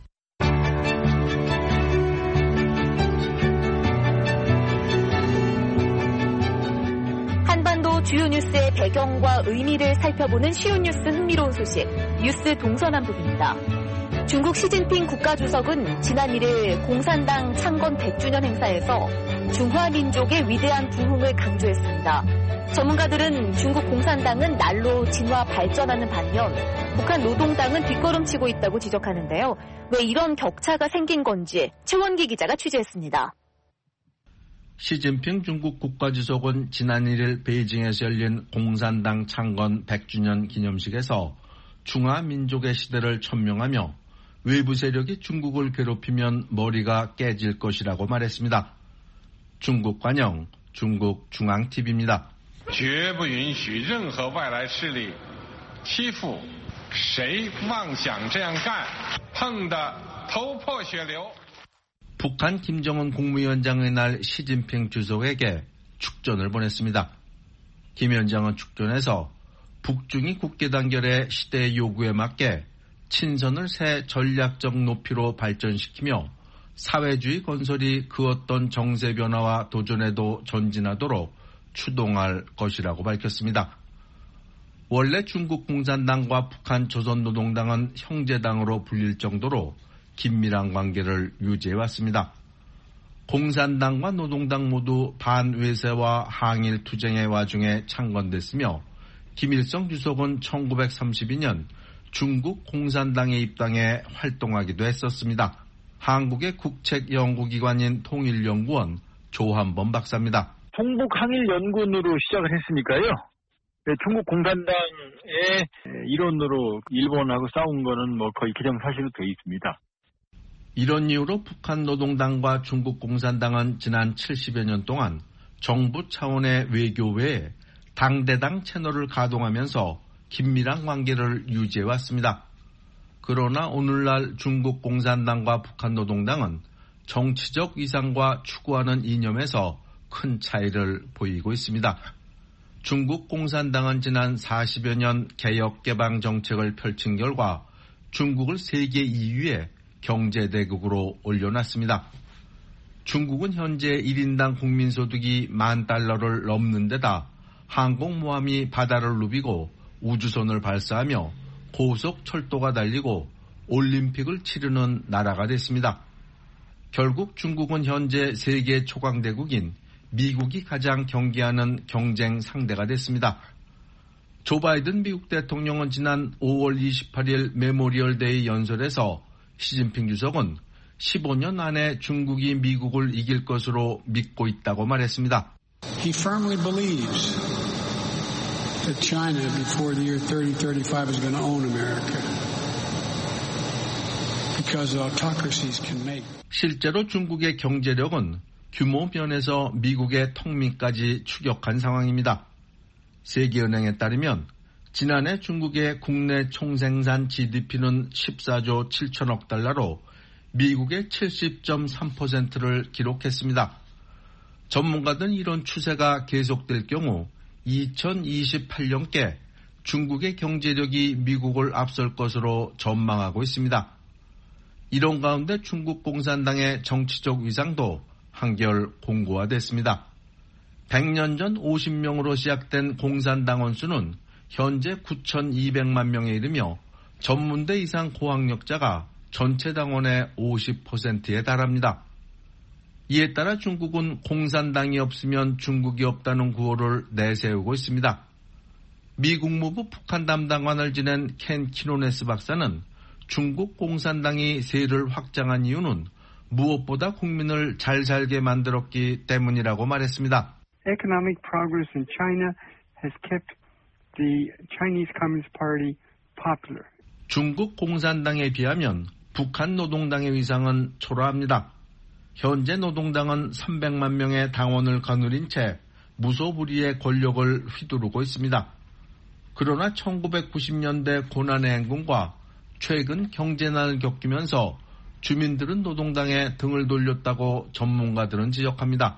주요 뉴스의 배경과 의미를 살펴보는 쉬운 뉴스 흥미로운 소식, 뉴스 동서남북입니다. 중국 시진핑 국가주석은 지난 일 일 공산당 창건 백 주년 행사에서 중화민족의 위대한 부흥을 강조했습니다. 전문가들은 중국 공산당은 날로 진화 발전하는 반면 북한 노동당은 뒷걸음치고 있다고 지적하는데요. 왜 이런 격차가 생긴 건지 최원기 기자가 취재했습니다. 시진핑 중국 국가주석은 지난 일 일 베이징에서 열린 공산당 창건 백 주년 기념식에서 중화민족의 시대를 천명하며 외부 세력이 중국을 괴롭히면 머리가 깨질 것이라고 말했습니다. 중국 관영 중국 중앙티비입니다. 绝不允许任何外来势力欺负谁妄想这样干碰得头破血流 북한 김정은 국무위원장의 날 시진핑 주석에게 축전을 보냈습니다. 김 위원장은 축전에서 북중이 국계 단결의 시대의 요구에 맞게 친선을 새 전략적 높이로 발전시키며 사회주의 건설이 그 어떤 정세 변화와 도전에도 전진하도록 추동할 것이라고 밝혔습니다. 원래 중국 공산당과 북한 조선노동당은 형제당으로 불릴 정도로 긴밀한 관계를 유지해왔습니다. 공산당과 노동당 모두 반외세와 항일 투쟁의 와중에 창건됐으며 김일성 주석은 천구백삼십이 년 중국 공산당에 입당해 활동하기도 했었습니다. 한국의 국책연구기관인 통일연구원 조한범 박사입니다. 동북항일연구원으로 시작을 했으니까요. 중국 공산당의 일원으로 일본하고 싸운 거는 뭐 거의 기정사실로 되어 있습니다. 이런 이유로 북한 노동당과 중국 공산당은 지난 칠십여 년 동안 정부 차원의 외교 외에 당대당 채널을 가동하면서 긴밀한 관계를 유지해왔습니다. 그러나 오늘날 중국 공산당과 북한 노동당은 정치적 위상과 추구하는 이념에서 큰 차이를 보이고 있습니다. 중국 공산당은 지난 사십여 년 개혁 개방 정책을 펼친 결과 중국을 세계 이 위의 경제대국으로 올려놨습니다. 중국은 현재 일 인당 국민소득이 만 달러를 넘는 데다 항공모함이 바다를 누비고 우주선을 발사하며 고속철도가 달리고 올림픽을 치르는 나라가 됐습니다. 결국 중국은 현재 세계 초강대국인 미국이 가장 경계하는 경쟁 상대가 됐습니다. 조 바이든 미국 대통령은 지난 오월 이십팔일 메모리얼 데이 연설에서 시진핑 주석은 십오 년 안에 중국이 미국을 이길 것으로 믿고 있다고 말했습니다. He firmly believes that China before the year thirty thirty-five is going to own America. Because autocracies can make. 실제로 중국의 경제력은 규모 면에서 미국의 턱밑까지 추격한 상황입니다. 세계은행에 따르면 지난해 중국의 국내 총생산 지디피는 십사조 칠천억 달러로 미국의 칠십 점 삼 퍼센트를 기록했습니다. 전문가들은 이런 추세가 계속될 경우 이천이십팔 년께 중국의 경제력이 미국을 앞설 것으로 전망하고 있습니다. 이런 가운데 중국 공산당의 정치적 위상도 한결 공고화됐습니다. 백 년 전 오십 명으로 시작된 공산당원 수는 현재 구천이백만 명에 이르며 전문대 이상 고학력자가 전체 당원의 오십 퍼센트에 달합니다. 이에 따라 중국은 공산당이 없으면 중국이 없다는 구호를 내세우고 있습니다. 미 국무부 북한 담당관을 지낸 켄 키노네스 박사는 중국 공산당이 세를 확장한 이유는 무엇보다 국민을 잘 살게 만들었기 때문이라고 말했습니다. Economic progress in China has kept the Chinese Communist Party popular. 중국 공산당에 비하면 북한 노동당의 위상은 초라합니다. 현재 노동당은 삼백만 명의 당원을 거느린 채 무소불위의 권력을 휘두르고 있습니다. 그러나 천구백구십 년대 고난의 행군과 최근 경제난을 겪으면서 주민들은 노동당에 등을 돌렸다고 전문가들은 지적합니다.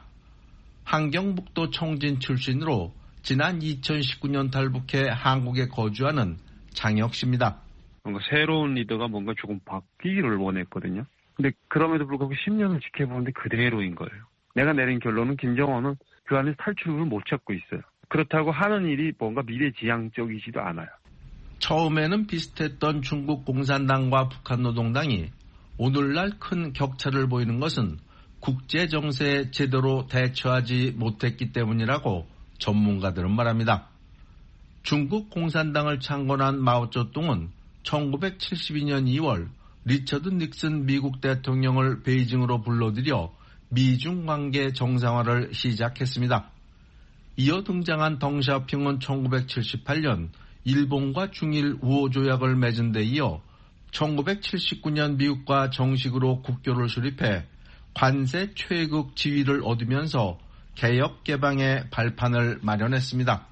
한경북도 청진 출신으로 지난 이천십구 년 탈북해 한국에 거주하는 장혁 씨입니다. 뭔가 새로운 리더가 뭔가 조금 바뀌기를 원했거든요. 근데 그럼에도 불구하고 십 년을 지켜보는데 그대로인 거예요. 내가 내린 결론은 김정은은 그 안에서 탈출구를 못 찾고 있어요. 그렇다고 하는 일이 뭔가 미래지향적이지도 않아요. 처음에는 비슷했던 중국 공산당과 북한 노동당이 오늘날 큰 격차를 보이는 것은 국제 정세에 제대로 대처하지 못했기 때문이라고 전문가들은 말합니다. 중국 공산당을 창건한 마오쩌둥은 천구백칠십이 년 이월 리처드 닉슨 미국 대통령을 베이징으로 불러들여 미중 관계 정상화를 시작했습니다. 이어 등장한 덩샤오핑은 천구백칠십팔 년 일본과 중일 우호 조약을 맺은 데 이어 천구백칠십구 년 미국과 정식으로 국교를 수립해 관세 최극 지위를 얻으면서 개혁 개방의 발판을 마련했습니다.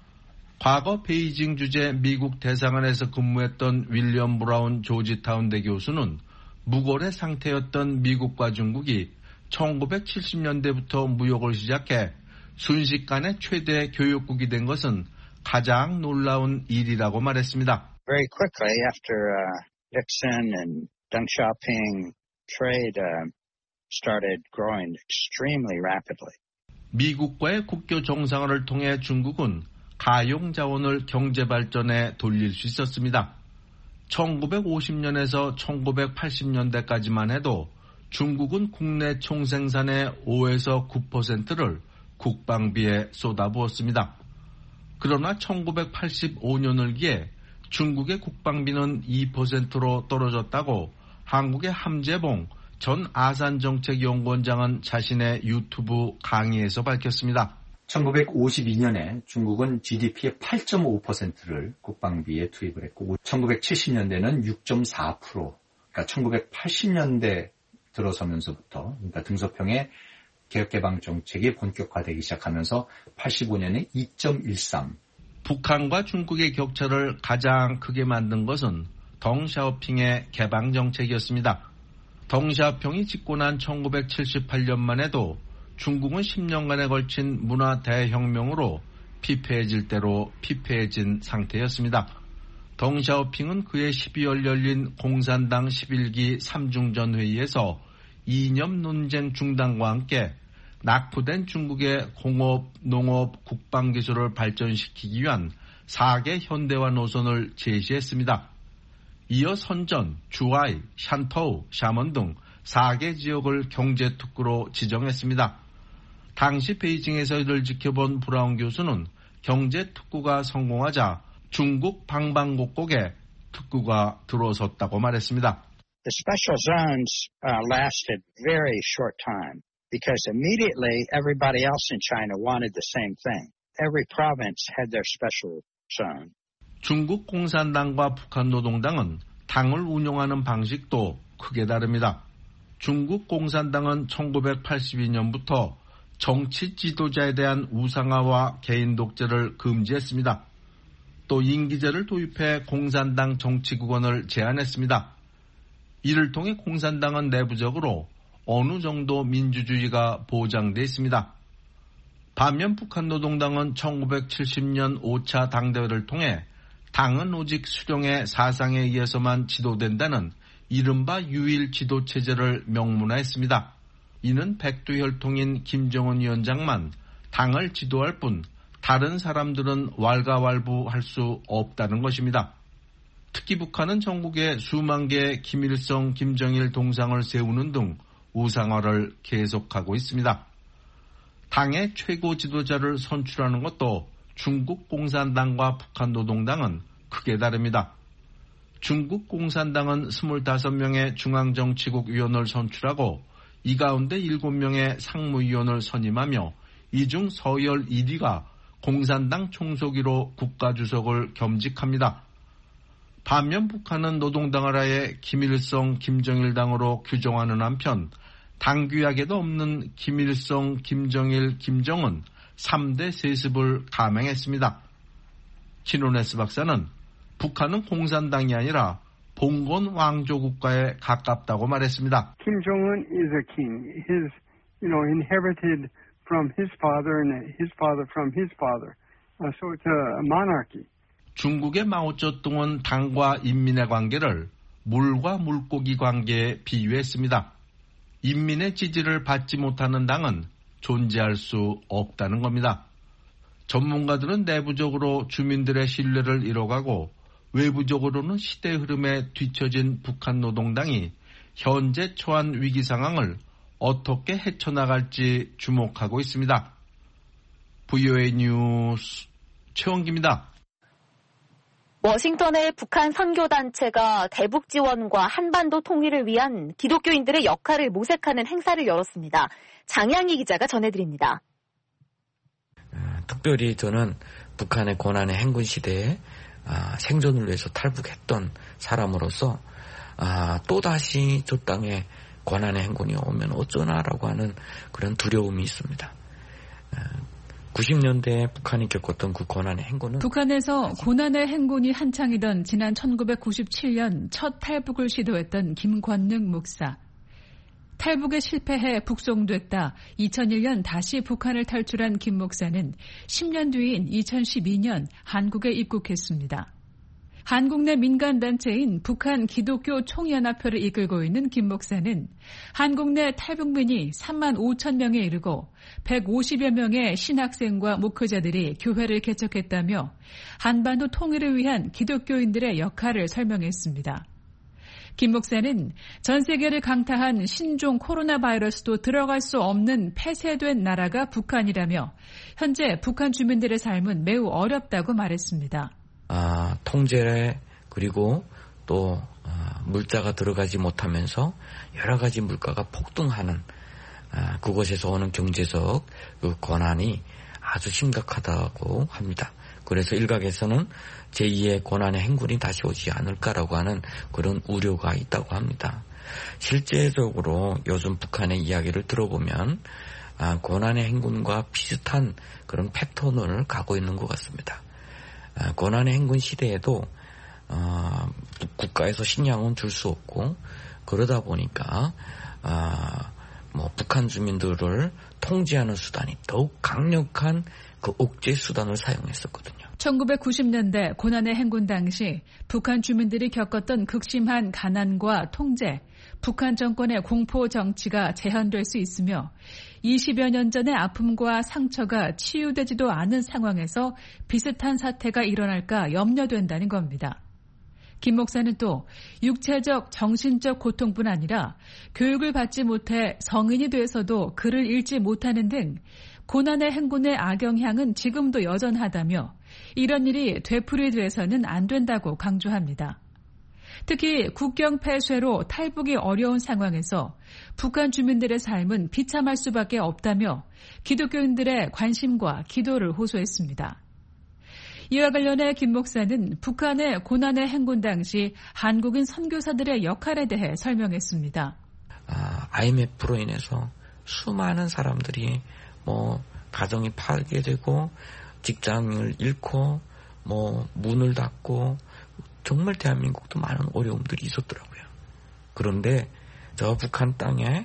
과거 베이징 주재 미국 대사관에서 근무했던 윌리엄 브라운 조지타운대 교수는 무고래 상태였던 미국과 중국이 천구백칠십 년대부터 무역을 시작해 순식간에 최대 교역국이 된 것은 가장 놀라운 일이라고 말했습니다. Very quickly after uh, Nixon and Deng Xiaoping trade uh, started growing extremely rapidly. 미국과의 국교 정상화를 통해 중국은 가용 자원을 경제 발전에 돌릴 수 있었습니다. 천구백오십 년에서 천구백팔십 년대까지만 해도 중국은 국내 총생산의 오에서 구 퍼센트를 국방비에 쏟아부었습니다. 그러나 천구백팔십오 년을 기해 중국의 국방비는 이 퍼센트로 떨어졌다고 한국의 함재봉 전 아산정책연구원장은 자신의 유튜브 강의에서 밝혔습니다. 천구백오십이 년에 중국은 지디피의 팔 점 오 퍼센트를 국방비에 투입을 했고 천구백칠십 년대는 육 점 사 퍼센트, 그러니까 천구백팔십 년대 들어서면서부터 그러니까 등소평의 개혁개방 정책이 본격화되기 시작하면서 팔십오 년에 이 점 일삼. 북한과 중국의 격차를 가장 크게 만든 것은 덩샤오핑의 개방 정책이었습니다. 덩샤오핑이 짓고 난 천구백칠십팔 년만 해도 중국은 십 년간에 걸친 문화 대혁명으로 피폐해질 대로 피폐해진 상태였습니다. 덩샤오핑은 그해 십이월 열린 공산당 십일 기 삼중전 회의에서 이념 논쟁 중단과 함께 낙후된 중국의 공업, 농업, 국방기술을 발전시키기 위한 사 개 현대화 노선을 제시했습니다. 이어 선전, 주하이, 샨터우, 샤먼 등 사 개 지역을 경제특구로 지정했습니다. 당시 베이징에서 이를 지켜본 브라운 교수는 경제특구가 성공하자 중국 방방곡곡에 특구가 들어섰다고 말했습니다. The special zones uh, lasted very short time because immediately everybody else in China wanted the same thing. Every province had their special zone. 중국 공산당과 북한 노동당은 당을 운영하는 방식도 크게 다릅니다. 중국 공산당은 천구백팔십이 년부터 정치 지도자에 대한 우상화와 개인 독재를 금지했습니다. 또 임기제를 도입해 공산당 정치구건을 제한했습니다. 이를 통해 공산당은 내부적으로 어느 정도 민주주의가 보장돼 있습니다. 반면 북한 노동당은 천구백칠십 년 오 차 당대회를 통해 당은 오직 수령의 사상에 의해서만 지도된다는 이른바 유일 지도체제를 명문화했습니다. 이는 백두혈통인 김정은 위원장만 당을 지도할 뿐 다른 사람들은 왈가왈부할 수 없다는 것입니다. 특히 북한은 전국에 수만 개의 김일성, 김정일 동상을 세우는 등 우상화를 계속하고 있습니다. 당의 최고 지도자를 선출하는 것도 중국 공산당과 북한 노동당은 크게 다릅니다. 중국 공산당은 스물다섯 명의 중앙정치국 위원을 선출하고 이 가운데 일곱 명의 상무위원을 선임하며 이 중 서열 일 위가 공산당 총서기로 국가주석을 겸직합니다. 반면 북한은 노동당을 아예 김일성, 김정일 당으로 규정하는 한편 당규약에도 없는 김일성, 김정일, 김정은 삼 대 세습을 감행했습니다. 키노네스 박사는 북한은 공산당이 아니라 봉건 왕조 국가에 가깝다고 말했습니다. Kim Jong-un is a king. His, you know, inherited from his father and his father from his father. Uh, so it's a monarchy. 중국의 마오쩌둥은 당과 인민의 관계를 물과 물고기 관계에 비유했습니다. 인민의 지지를 받지 못하는 당은 존재할 수 없다는 겁니다. 전문가들은 내부적으로 주민들의 신뢰를 잃어가고 외부적으로는 시대 흐름에 뒤처진 북한 노동당이 현재 처한 위기 상황을 어떻게 헤쳐나갈지 주목하고 있습니다. 브이오에이 뉴스 최원기입니다. 워싱턴의 북한 선교단체가 대북 지원과 한반도 통일을 위한 기독교인들의 역할을 모색하는 행사를 열었습니다. 장양희 기자가 전해드립니다. 특별히 저는 북한의 고난의 행군 시대에 생존을 위해서 탈북했던 사람으로서 또다시 저 땅에 고난의 행군이 오면 어쩌나라고 하는 그런 두려움이 있습니다. 구십 년대에 북한이 겪었던 그 고난의 행군은 북한에서 고난의 행군이 한창이던 지난 천구백구십칠 년 첫 탈북을 시도했던 김권능 목사. 탈북에 실패해 북송됐다 이천일 년 다시 북한을 탈출한 김 목사는 십 년 뒤인 이천십이 년 한국에 입국했습니다. 한국 내 민간단체인 북한 기독교 총연합회를 이끌고 있는 김 목사는 한국 내 탈북민이 삼만 오천 명에 이르고 백오십여 명의 신학생과 목회자들이 교회를 개척했다며 한반도 통일을 위한 기독교인들의 역할을 설명했습니다. 김 목사는 전 세계를 강타한 신종 코로나 바이러스도 들어갈 수 없는 폐쇄된 나라가 북한이라며 현재 북한 주민들의 삶은 매우 어렵다고 말했습니다. 아, 통제 그리고 또 아, 물자가 들어가지 못하면서 여러 가지 물가가 폭등하는 아, 그곳에서 오는 경제적 그 고난이 아주 심각하다고 합니다. 그래서 일각에서는 제이의 고난의 행군이 다시 오지 않을까라고 하는 그런 우려가 있다고 합니다. 실제적으로 요즘 북한의 이야기를 들어보면 아, 고난의 행군과 비슷한 그런 패턴을 가고 있는 것 같습니다. 아, 고난의 행군 시대에도 어, 국가에서 식량은 줄 수 없고 그러다 보니까 아, 뭐 북한 주민들을 통제하는 수단이 더욱 강력한 그 억제 수단을 사용했었거든요. 천구백구십 년대 고난의 행군 당시 북한 주민들이 겪었던 극심한 가난과 통제, 북한 정권의 공포 정치가 재현될 수 있으며 이십여 년 전의 아픔과 상처가 치유되지도 않은 상황에서 비슷한 사태가 일어날까 염려된다는 겁니다. 김 목사는 또 육체적, 정신적 고통뿐 아니라 교육을 받지 못해 성인이 돼서도 글을 읽지 못하는 등 고난의 행군의 악영향은 지금도 여전하다며 이런 일이 되풀이돼서는 안 된다고 강조합니다. 특히 국경 폐쇄로 탈북이 어려운 상황에서 북한 주민들의 삶은 비참할 수밖에 없다며 기독교인들의 관심과 기도를 호소했습니다. 이와 관련해 김 목사는 북한의 고난의 행군 당시 한국인 선교사들의 역할에 대해 설명했습니다. 아, 아이엠에프로 인해서 수많은 사람들이 뭐 가정이 파괴되고 직장을 잃고 뭐 문을 닫고 정말 대한민국도 많은 어려움들이 있었더라고요. 그런데 저 북한 땅에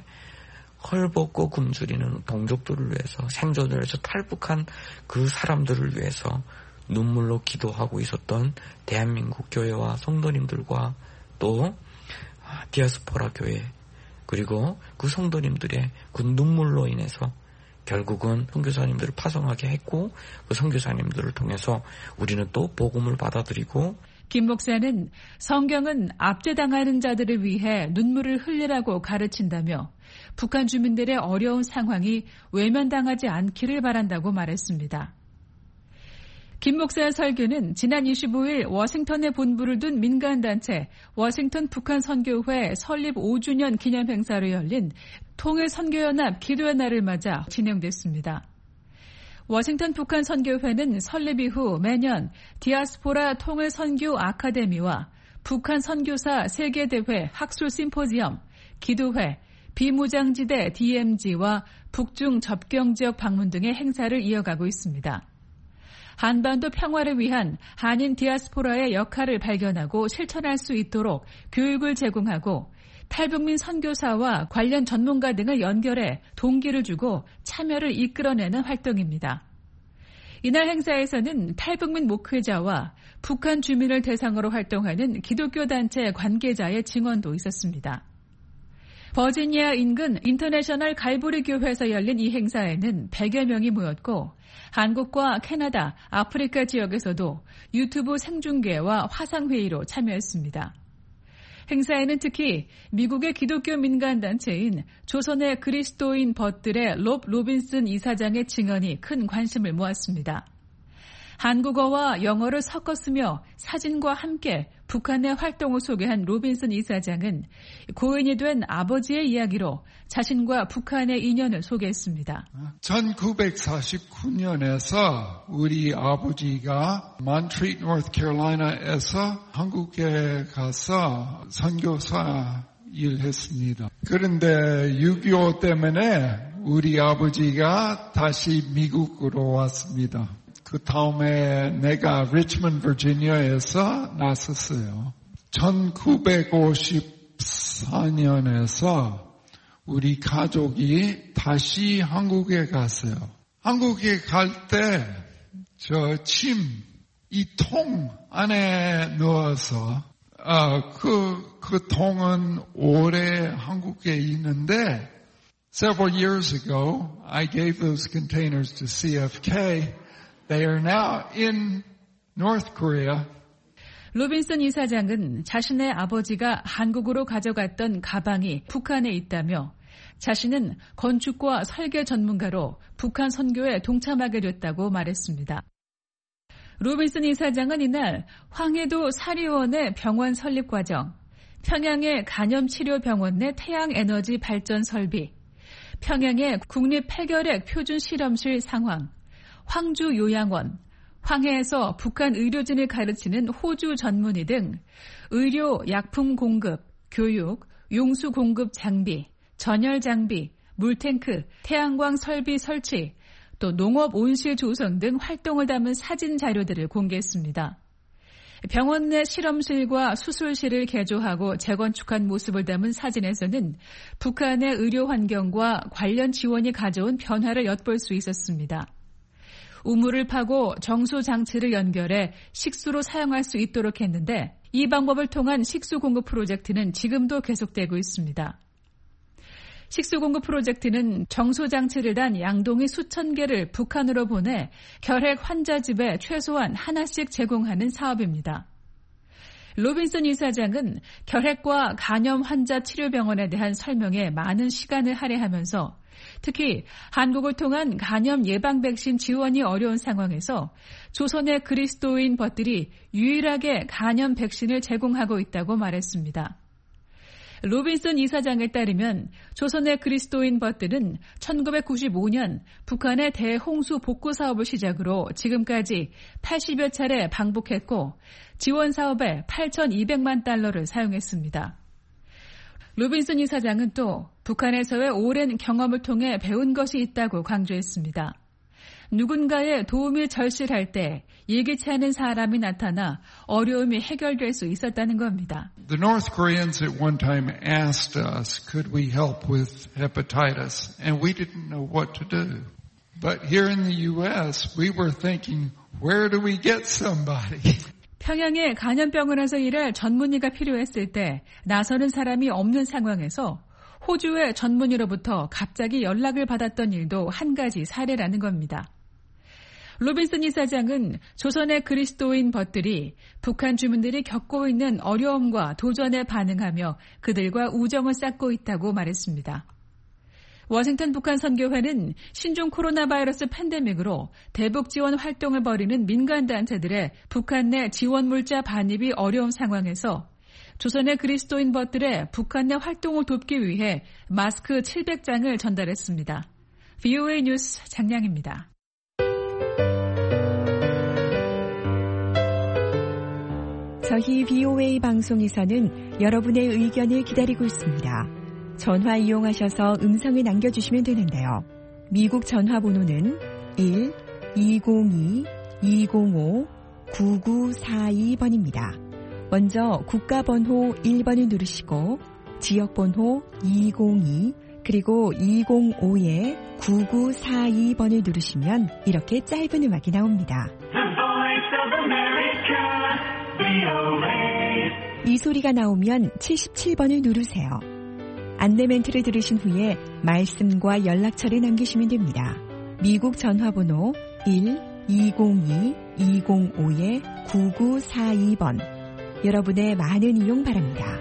헐벗고 굶주리는 동족들을 위해서 생존을 위해서 탈북한 그 사람들을 위해서 눈물로 기도하고 있었던 대한민국 교회와 성도님들과 또 디아스포라 교회 그리고 그 성도님들의 그 눈물로 인해서 결국은 선교사님들을 파송하게 했고 그 선교사님들을 통해서 우리는 또 복음을 받아들이고 김 목사는 성경은 압제당하는 자들을 위해 눈물을 흘리라고 가르친다며 북한 주민들의 어려운 상황이 외면당하지 않기를 바란다고 말했습니다. 김 목사의 설교는 지난 이십오일 워싱턴에 본부를 둔 민간단체 워싱턴 북한 선교회 설립 오 주년 기념 행사로 열린 통일선교연합 기도의 날을 맞아 진행됐습니다. 워싱턴 북한 선교회는 설립 이후 매년 디아스포라 통일선교 아카데미와 북한 선교사 세계대회 학술 심포지엄, 기도회, 비무장지대 디엠지와 북중 접경지역 방문 등의 행사를 이어가고 있습니다. 한반도 평화를 위한 한인 디아스포라의 역할을 발견하고 실천할 수 있도록 교육을 제공하고 탈북민 선교사와 관련 전문가 등을 연결해 동기를 주고 참여를 이끌어내는 활동입니다. 이날 행사에서는 탈북민 목회자와 북한 주민을 대상으로 활동하는 기독교 단체 관계자의 증언도 있었습니다. 버지니아 인근 인터내셔널 갈보리 교회에서 열린 이 행사에는 백여 명이 모였고 한국과 캐나다, 아프리카 지역에서도 유튜브 생중계와 화상회의로 참여했습니다. 행사에는 특히 미국의 기독교 민간단체인 조선의 그리스도인 벗들의 롭 로빈슨 이사장의 증언이 큰 관심을 모았습니다. 한국어와 영어를 섞어 쓰며 사진과 함께 북한의 활동을 소개한 로빈슨 이사장은 고인이 된 아버지의 이야기로 자신과 북한의 인연을 소개했습니다. 천구백사십구 년에서 우리 아버지가 몬트리올, 노스캐롤라이나에서 한국에 가서 선교사 일했습니다. 그런데 육이오 때문에 우리 아버지가 다시 미국으로 왔습니다. 그 다음에 내가 리치먼드, 버지니아에서 났었어요. 천구백오십사 년에서 우리 가족이 다시 한국에 갔어요. 한국에 갈 때 저 침, 이 통 안에 넣어서 어, 그, 그 통은 오래 한국에 있는데 several years ago I gave those containers to C F K. They are now in North Korea. 로빈슨 이사장은 자신의 아버지가 한국으로 가져갔던 가방이 북한에 있다며 자신은 건축과 설계 전문가로 북한 선교에 동참하게 됐다고 말했습니다. 로빈슨 이사장은 이날 황해도 사리원의 병원 설립 과정, 평양의 간염치료병원 내 태양에너지 발전 설비, 평양의 국립 폐결핵 표준 실험실 상황, 황주 요양원, 황해에서 북한 의료진을 가르치는 호주 전문의 등 의료 약품 공급, 교육, 용수 공급 장비, 전열 장비, 물탱크, 태양광 설비 설치, 또 농업 온실 조성 등 활동을 담은 사진 자료들을 공개했습니다. 병원 내 실험실과 수술실을 개조하고 재건축한 모습을 담은 사진에서는 북한의 의료 환경과 관련 지원이 가져온 변화를 엿볼 수 있었습니다. 우물을 파고 정수 장치를 연결해 식수로 사용할 수 있도록 했는데 이 방법을 통한 식수 공급 프로젝트는 지금도 계속되고 있습니다. 식수 공급 프로젝트는 정수 장치를 단 양동이 수천 개를 북한으로 보내 결핵 환자 집에 최소한 하나씩 제공하는 사업입니다. 로빈슨 이사장은 결핵과 간염 환자 치료병원에 대한 설명에 많은 시간을 할애하면서 특히 한국을 통한 간염 예방 백신 지원이 어려운 상황에서 조선의 그리스도인 벗들이 유일하게 간염 백신을 제공하고 있다고 말했습니다. 로빈슨 이사장에 따르면 조선의 그리스도인 벗들은 천구백구십오 년 북한의 대홍수 복구 사업을 시작으로 지금까지 팔십여 차례 방북했고 지원 사업에 팔천이백만 달러를 사용했습니다. 로빈슨 이사장은 또 북한에서의 오랜 경험을 통해 배운 것이 있다고 강조했습니다. 누군가의 도움이 절실할 때 예기치 않은 사람이 나타나 어려움이 해결될 수 있었다는 겁니다. The North Koreans at one time asked us, could we help with hepatitis? And we didn't know what to do. But here in the U S, we were thinking, where do we get somebody? 평양에 간염병원에서 일할 전문의가 필요했을 때 나서는 사람이 없는 상황에서 호주의 전문의로부터 갑자기 연락을 받았던 일도 한 가지 사례라는 겁니다. 로빈슨 이사장은 조선의 그리스도인 벗들이 북한 주민들이 겪고 있는 어려움과 도전에 반응하며 그들과 우정을 쌓고 있다고 말했습니다. 워싱턴 북한 선교회는 신종 코로나 바이러스 팬데믹으로 대북 지원 활동을 벌이는 민간단체들의 북한 내 지원 물자 반입이 어려운 상황에서 조선의 그리스도인 벗들의 북한 내 활동을 돕기 위해 마스크 칠백 장을 전달했습니다. 브이오에이 뉴스 장량입니다. 저희 브이오에이 방송에서는 여러분의 의견을 기다리고 있습니다. 전화 이용하셔서 음성을 남겨주시면 되는데요. 미국 전화번호는 일 이공이 이공오 구구사이 번입니다. 먼저 국가번호 일 번을 누르시고 지역번호 이공이 그리고 이공오에 구구사이 번을 누르시면 이렇게 짧은 음악이 나옵니다. 이 소리가 나오면 칠십칠 번을 누르세요. 안내 멘트를 들으신 후에 말씀과 연락처를 남기시면 됩니다. 미국 전화번호 일 이공이 이공오에 구구사이 번. 여러분의 많은 이용 바랍니다.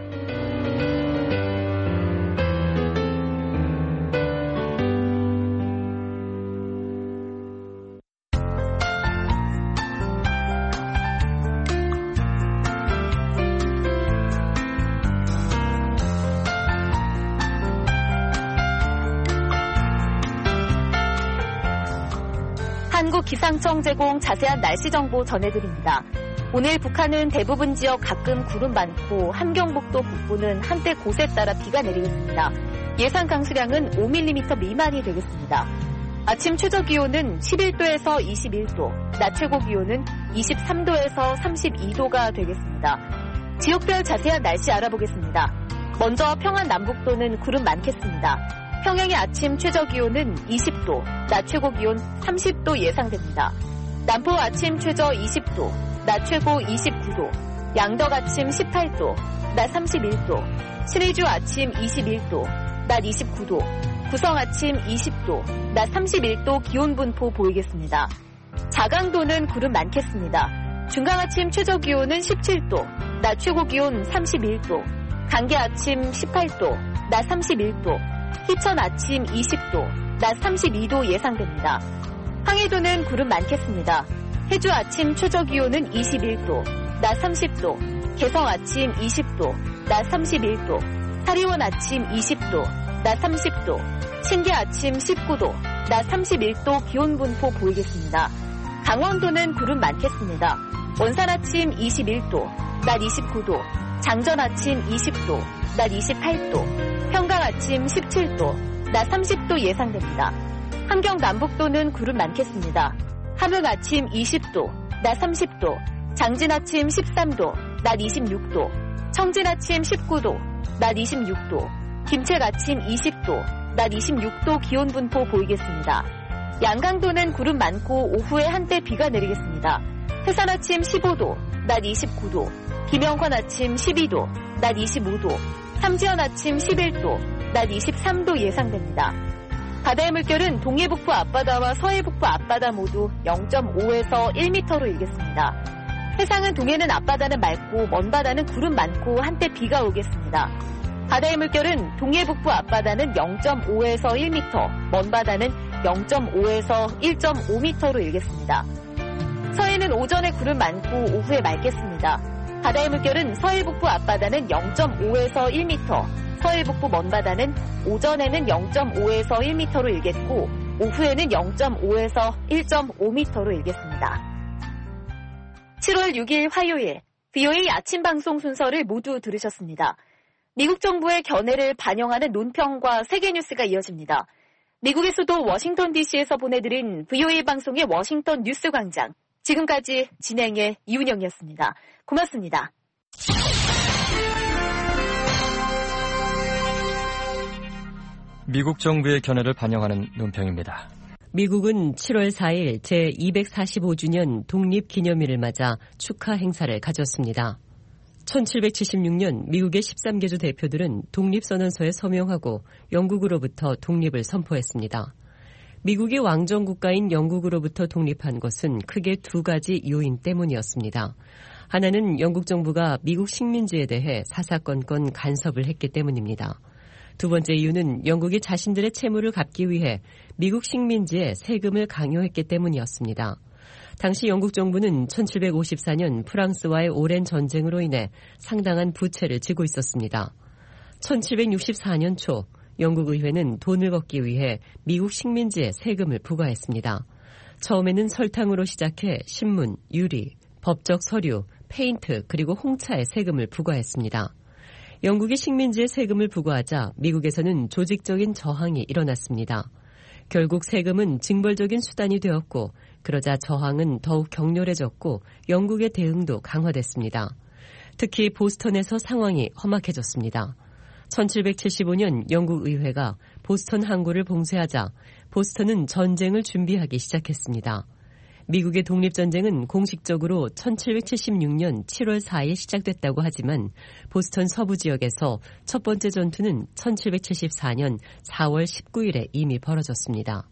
한국기상청 제공 자세한 날씨 정보 전해드립니다. 오늘 북한은 대부분 지역 가끔 구름 많고 함경북도 북부는 한때 곳에 따라 비가 내리겠습니다. 예상 강수량은 오 밀리미터 미만이 되겠습니다. 아침 최저 기온은 십일 도에서 이십일 도, 낮 최고 기온은 이십삼 도에서 삼십이 도가 되겠습니다. 지역별 자세한 날씨 알아보겠습니다. 먼저 평안 남북도는 구름 많겠습니다. 평양의 아침 최저 기온은 이십 도, 낮 최고 기온 삼십 도 예상됩니다. 남포 아침 최저 이십 도, 낮 최고 이십구 도, 양덕 아침 십팔 도, 낮 삼십일 도, 신의주 아침 이십일 도, 낮 이십구 도, 구성 아침 이십 도, 낮 삼십일 도 기온 분포 보이겠습니다. 자강도는 구름 많겠습니다. 중강 아침 최저 기온은 십칠 도, 낮 최고 기온 삼십일 도, 강계 아침 십팔 도, 낮 삼십일 도, 희천 아침 이십 도, 낮 삼십이 도 예상됩니다. 황해도는 구름 많겠습니다. 해주 아침 최저 기온은 이십일 도, 낮 삼십 도, 개성 아침 이십 도, 낮 삼십일 도, 사리원 아침 이십 도, 낮 삼십 도, 신계 아침 십구 도, 낮 삼십일 도 기온 분포 보이겠습니다. 강원도는 구름 많겠습니다. 원산 아침 이십일 도, 낮 이십구 도, 장전 아침 이십 도, 낮 이십팔 도, 평강 아침 십칠 도, 낮 삼십 도 예상됩니다. 함경 남북도는 구름 많겠습니다. 함흥 아침 이십 도, 낮 삼십 도, 장진 아침 십삼 도, 낮 이십육 도, 청진 아침 십구 도, 낮 이십육 도, 김책 아침 이십 도, 낮 이십육 도 기온 분포 보이겠습니다. 양강도는 구름 많고 오후에 한때 비가 내리겠습니다. 해산 아침 십오 도, 낮 이십구 도, 김영권 아침 십이 도, 낮 이십오 도, 삼지연 아침 십일 도, 낮 이십삼 도 예상됩니다. 바다의 물결은 동해북부 앞바다와 서해북부 앞바다 모두 영 점 오에서 일 미터로 일겠습니다. 해상은 동해는 앞바다는 맑고 먼바다는 구름 많고 한때 비가 오겠습니다. 바다의 물결은 동해북부 앞바다는 영 점 오에서 일 미터, 먼바다는 영 점 오에서 일 점 오 미터로 일겠습니다. 서해는 오전에 구름 많고 오후에 맑겠습니다. 바다의 물결은 서해북부 앞바다는 영 점 오에서 일 미터, 서해북부 먼바다는 오전에는 영 점 오에서 일 미터로 일겠고 오후에는 영 점 오에서 일 점 오 미터로 일겠습니다. 칠월 육일 화요일 브이오에이 아침 방송 순서를 모두 들으셨습니다. 미국 정부의 견해를 반영하는 논평과 세계 뉴스가 이어집니다. 미국의 수도 워싱턴 디씨에서 보내드린 브이오에이 방송의 워싱턴 뉴스 광장. 지금까지 진행의 이윤영이었습니다. 고맙습니다. 미국 정부의 견해를 반영하는 논평입니다. 미국은 칠월 사일 제이백사십오 주년 독립기념일을 맞아 축하 행사를 가졌습니다. 천칠백칠십육 년 미국의 십삼 개 주 대표들은 독립선언서에 서명하고 영국으로부터 독립을 선포했습니다. 미국이 왕정국가인 영국으로부터 독립한 것은 크게 두 가지 요인 때문이었습니다. 하나는 영국 정부가 미국 식민지에 대해 사사건건 간섭을 했기 때문입니다. 두 번째 이유는 영국이 자신들의 채무를 갚기 위해 미국 식민지에 세금을 강요했기 때문이었습니다. 당시 영국 정부는 천칠백오십사 년 프랑스와의 오랜 전쟁으로 인해 상당한 부채를 지고 있었습니다. 천칠백육십사 년 초 영국 의회는 돈을 걷기 위해 미국 식민지에 세금을 부과했습니다. 처음에는 설탕으로 시작해 신문, 유리, 법적 서류, 페인트 그리고 홍차에 세금을 부과했습니다. 영국이 식민지에 세금을 부과하자 미국에서는 조직적인 저항이 일어났습니다. 결국 세금은 징벌적인 수단이 되었고 그러자 저항은 더욱 격렬해졌고 영국의 대응도 강화됐습니다. 특히 보스턴에서 상황이 험악해졌습니다. 천칠백칠십오 년 영국 의회가 보스턴 항구를 봉쇄하자 보스턴은 전쟁을 준비하기 시작했습니다. 미국의 독립전쟁은 공식적으로 천칠백칠십육 년 칠월 사일 시작됐다고 하지만 보스턴 서부 지역에서 첫 번째 전투는 천칠백칠십사 년 사월 십구일에 이미 벌어졌습니다.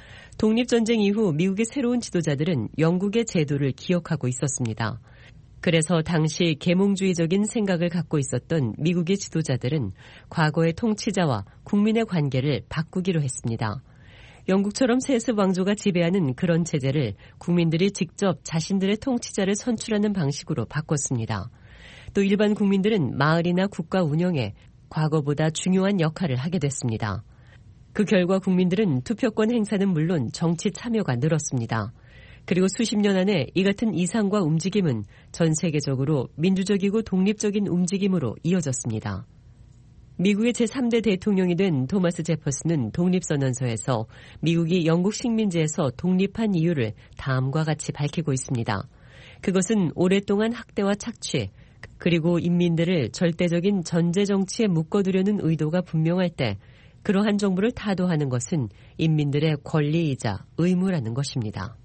독립전쟁 이후 미국의 새로운 지도자들은 영국의 제도를 기억하고 있었습니다. 그래서 당시 계몽주의적인 생각을 갖고 있었던 미국의 지도자들은 과거의 통치자와 국민의 관계를 바꾸기로 했습니다. 영국처럼 세습 왕조가 지배하는 그런 체제를 국민들이 직접 자신들의 통치자를 선출하는 방식으로 바꿨습니다. 또 일반 국민들은 마을이나 국가 운영에 과거보다 중요한 역할을 하게 됐습니다. 그 결과 국민들은 투표권 행사는 물론 정치 참여가 늘었습니다. 그리고 수십 년 안에 이 같은 이상과 움직임은 전 세계적으로 민주적이고 독립적인 움직임으로 이어졌습니다. 미국의 제삼 대 대통령이 된 토마스 제퍼슨은 독립선언서에서 미국이 영국 식민지에서 독립한 이유를 다음과 같이 밝히고 있습니다. 그것은 오랫동안 학대와 착취, 그리고 인민들을 절대적인 전제 정치에 묶어두려는 의도가 분명할 때 그러한 정부를 타도하는 것은 인민들의 권리이자 의무라는 것입니다.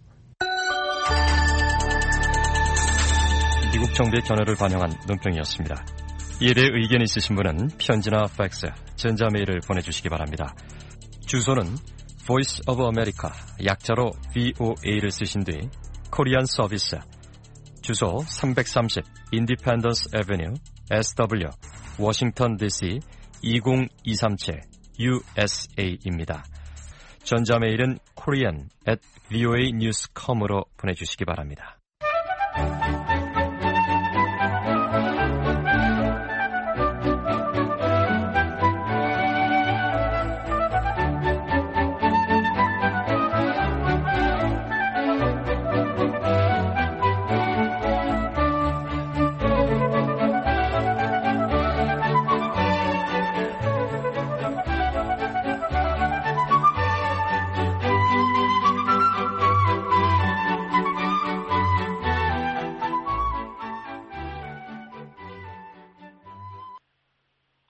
미국 정부의 견해를 반영한 논평이었습니다. 이에 대해 의견이 있으신 분은 편지나 팩스, 전자메일을 보내주시기 바랍니다. 주소는 Voice of America, 약자로 브이오에이를 쓰신 뒤 코리안 서비스, 주소 삼백삼십 Independence Avenue, 에스더블유, 워싱턴 디씨 이공이삼칠 유에스에이입니다. 전자메일은 korean at 브이오에이 뉴스 닷 컴으로 보내주시기 바랍니다.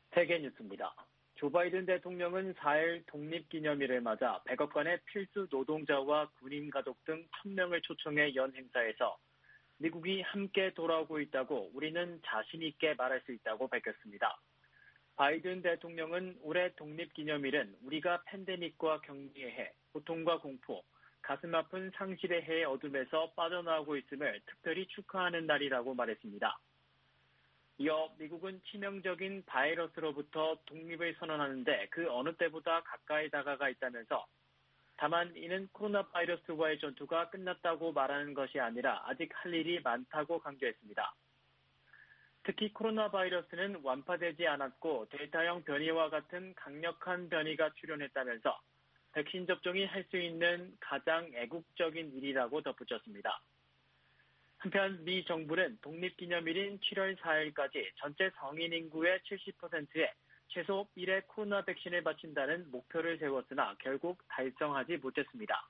세계뉴스입니다. 조 바이든 대통령은 사일 독립기념일을 맞아 백악관의 필수 노동자와 군인 가족 등 천 명을 초청해 연 행사에서 미국이 함께 돌아오고 있다고 우리는 자신 있게 말할 수 있다고 밝혔습니다. 바이든 대통령은 올해 독립기념일은 우리가 팬데믹과 격리의 해, 고통과 공포, 가슴 아픈 상실의 해의 어둠에서 빠져나오고 있음을 특별히 축하하는 날이라고 말했습니다. 이어 미국은 치명적인 바이러스로부터 독립을 선언하는데 그 어느 때보다 가까이 다가가 있다면서 다만 이는 코로나 바이러스와의 전투가 끝났다고 말하는 것이 아니라 아직 할 일이 많다고 강조했습니다. 특히 코로나 바이러스는 완파되지 않았고 델타형 변이와 같은 강력한 변이가 출현했다면서 백신 접종이 할 수 있는 가장 애국적인 일이라고 덧붙였습니다. 한편 미 정부는 독립기념일인 칠월 사일까지 전체 성인 인구의 칠십 퍼센트에 최소 일 회 코로나 백신을 바친다는 목표를 세웠으나 결국 달성하지 못했습니다.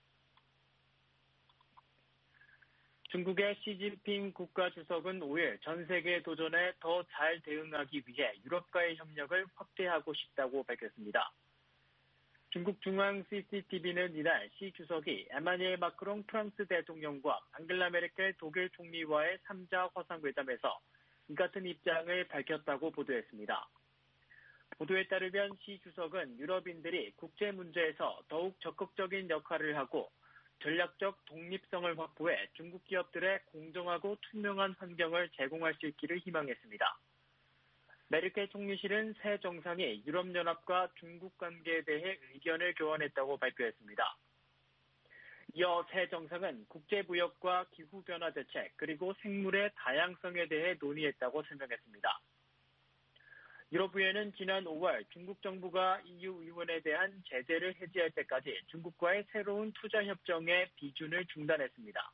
중국의 시진핑 국가주석은 오일 전 세계 도전에 더 잘 대응하기 위해 유럽과의 협력을 확대하고 싶다고 밝혔습니다. 중국 중앙 씨씨티비는 이날 시 주석이 에마뉘엘 마크롱 프랑스 대통령과 앙겔라 메르켈 독일 총리와의 삼 자 화상회담에서 이 같은 입장을 밝혔다고 보도했습니다. 보도에 따르면 시 주석은 유럽인들이 국제 문제에서 더욱 적극적인 역할을 하고 전략적 독립성을 확보해 중국 기업들의 공정하고 투명한 환경을 제공할 수 있기를 희망했습니다. 메르켈 총리실은 새 정상이 유럽연합과 중국 관계에 대해 의견을 교환했다고 발표했습니다. 이어 새 정상은 국제무역과 기후변화 대책 그리고 생물의 다양성에 대해 논의했다고 설명했습니다. 유럽의회는 지난 오월 중국 정부가 이유 의원에 대한 제재를 해제할 때까지 중국과의 새로운 투자 협정의 비준을 중단했습니다.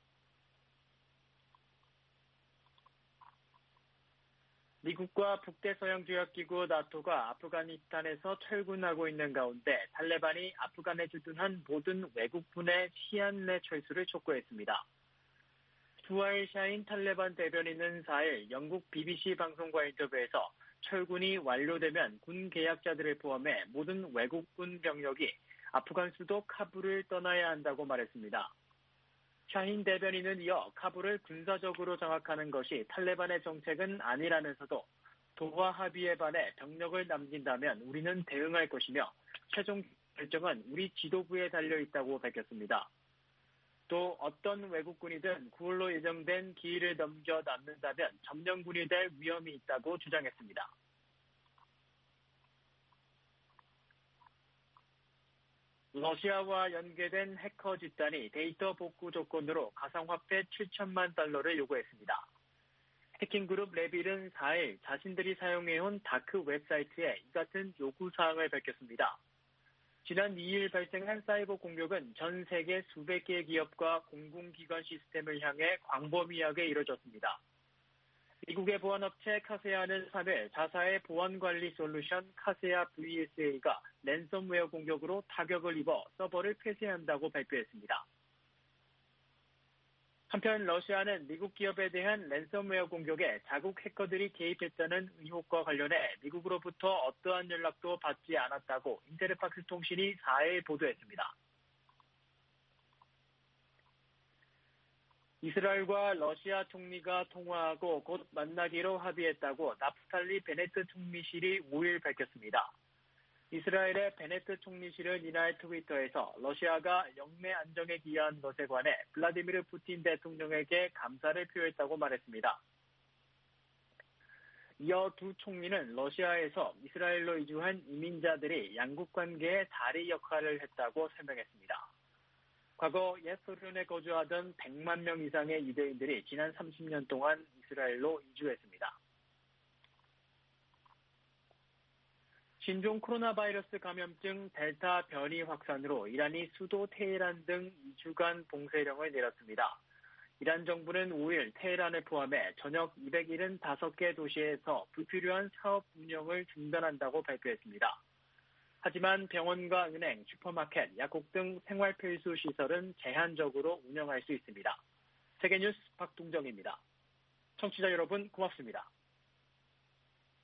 미국과 북대서양조약기구 나토가 아프가니스탄에서 철군하고 있는 가운데 탈레반이 아프간에 주둔한 모든 외국군의 시한 내 철수를 촉구했습니다. 수하일 샤힌 탈레반 대변인은 사일 영국 비비씨 방송과 인터뷰에서 철군이 완료되면 군 계약자들을 포함해 모든 외국군 병력이 아프간 수도 카불을 떠나야 한다고 말했습니다. 샤힌 대변인은 이어 카불을 군사적으로 장악하는 것이 탈레반의 정책은 아니라면서도 도하 합의에 반해 병력을 남긴다면 우리는 대응할 것이며 최종 결정은 우리 지도부에 달려있다고 밝혔습니다. 또 어떤 외국군이든 구월로 예정된 기일을 넘겨 남는다면 점령군이 될 위험이 있다고 주장했습니다. 러시아와 연계된 해커 집단이 데이터 복구 조건으로 가상화폐 칠천만 달러를 요구했습니다. 해킹 그룹 레빌은 사일 자신들이 사용해온 다크 웹사이트에 이 같은 요구사항을 밝혔습니다. 지난 이일 발생한 사이버 공격은 전 세계 수백 개의 기업과 공공기관 시스템을 향해 광범위하게 이뤄졌습니다. 미국의 보안업체 카세아는 삼일 자사의 보안관리 솔루션 카세아 브이에스에이가 랜섬웨어 공격으로 타격을 입어 서버를 폐쇄한다고 발표했습니다. 한편 러시아는 미국 기업에 대한 랜섬웨어 공격에 자국 해커들이 개입했다는 의혹과 관련해 미국으로부터 어떠한 연락도 받지 않았다고 인테르팍스 통신이 사일 보도했습니다. 이스라엘과 러시아 총리가 통화하고 곧 만나기로 합의했다고 나프탈리 베네트 총리실이 오일 밝혔습니다. 이스라엘의 베네트 총리실은 이날 트위터에서 러시아가 영내 안정에 기여한 것에 관해 블라디미르 푸틴 대통령에게 감사를 표했다고 말했습니다. 이어 두 총리는 러시아에서 이스라엘로 이주한 이민자들이 양국 관계에 다리 역할을 했다고 설명했습니다. 과거 옛 소련에 거주하던 백만 명 이상의 유대인들이 지난 삼십 년 동안 이스라엘로 이주했습니다. 신종 코로나 바이러스 감염증 델타 변이 확산으로 이란이 수도 테헤란 등 이 주간 봉쇄령을 내렸습니다. 이란 정부는 오일 테헤란을 포함해 전역 이백칠십오 개 도시에서 불필요한 사업 운영을 중단한다고 발표했습니다. 하지만 병원과 은행, 슈퍼마켓, 약국 등 생활 필수 시설은 제한적으로 운영할 수 있습니다. 세계뉴스 박동정입니다. 청취자 여러분 고맙습니다.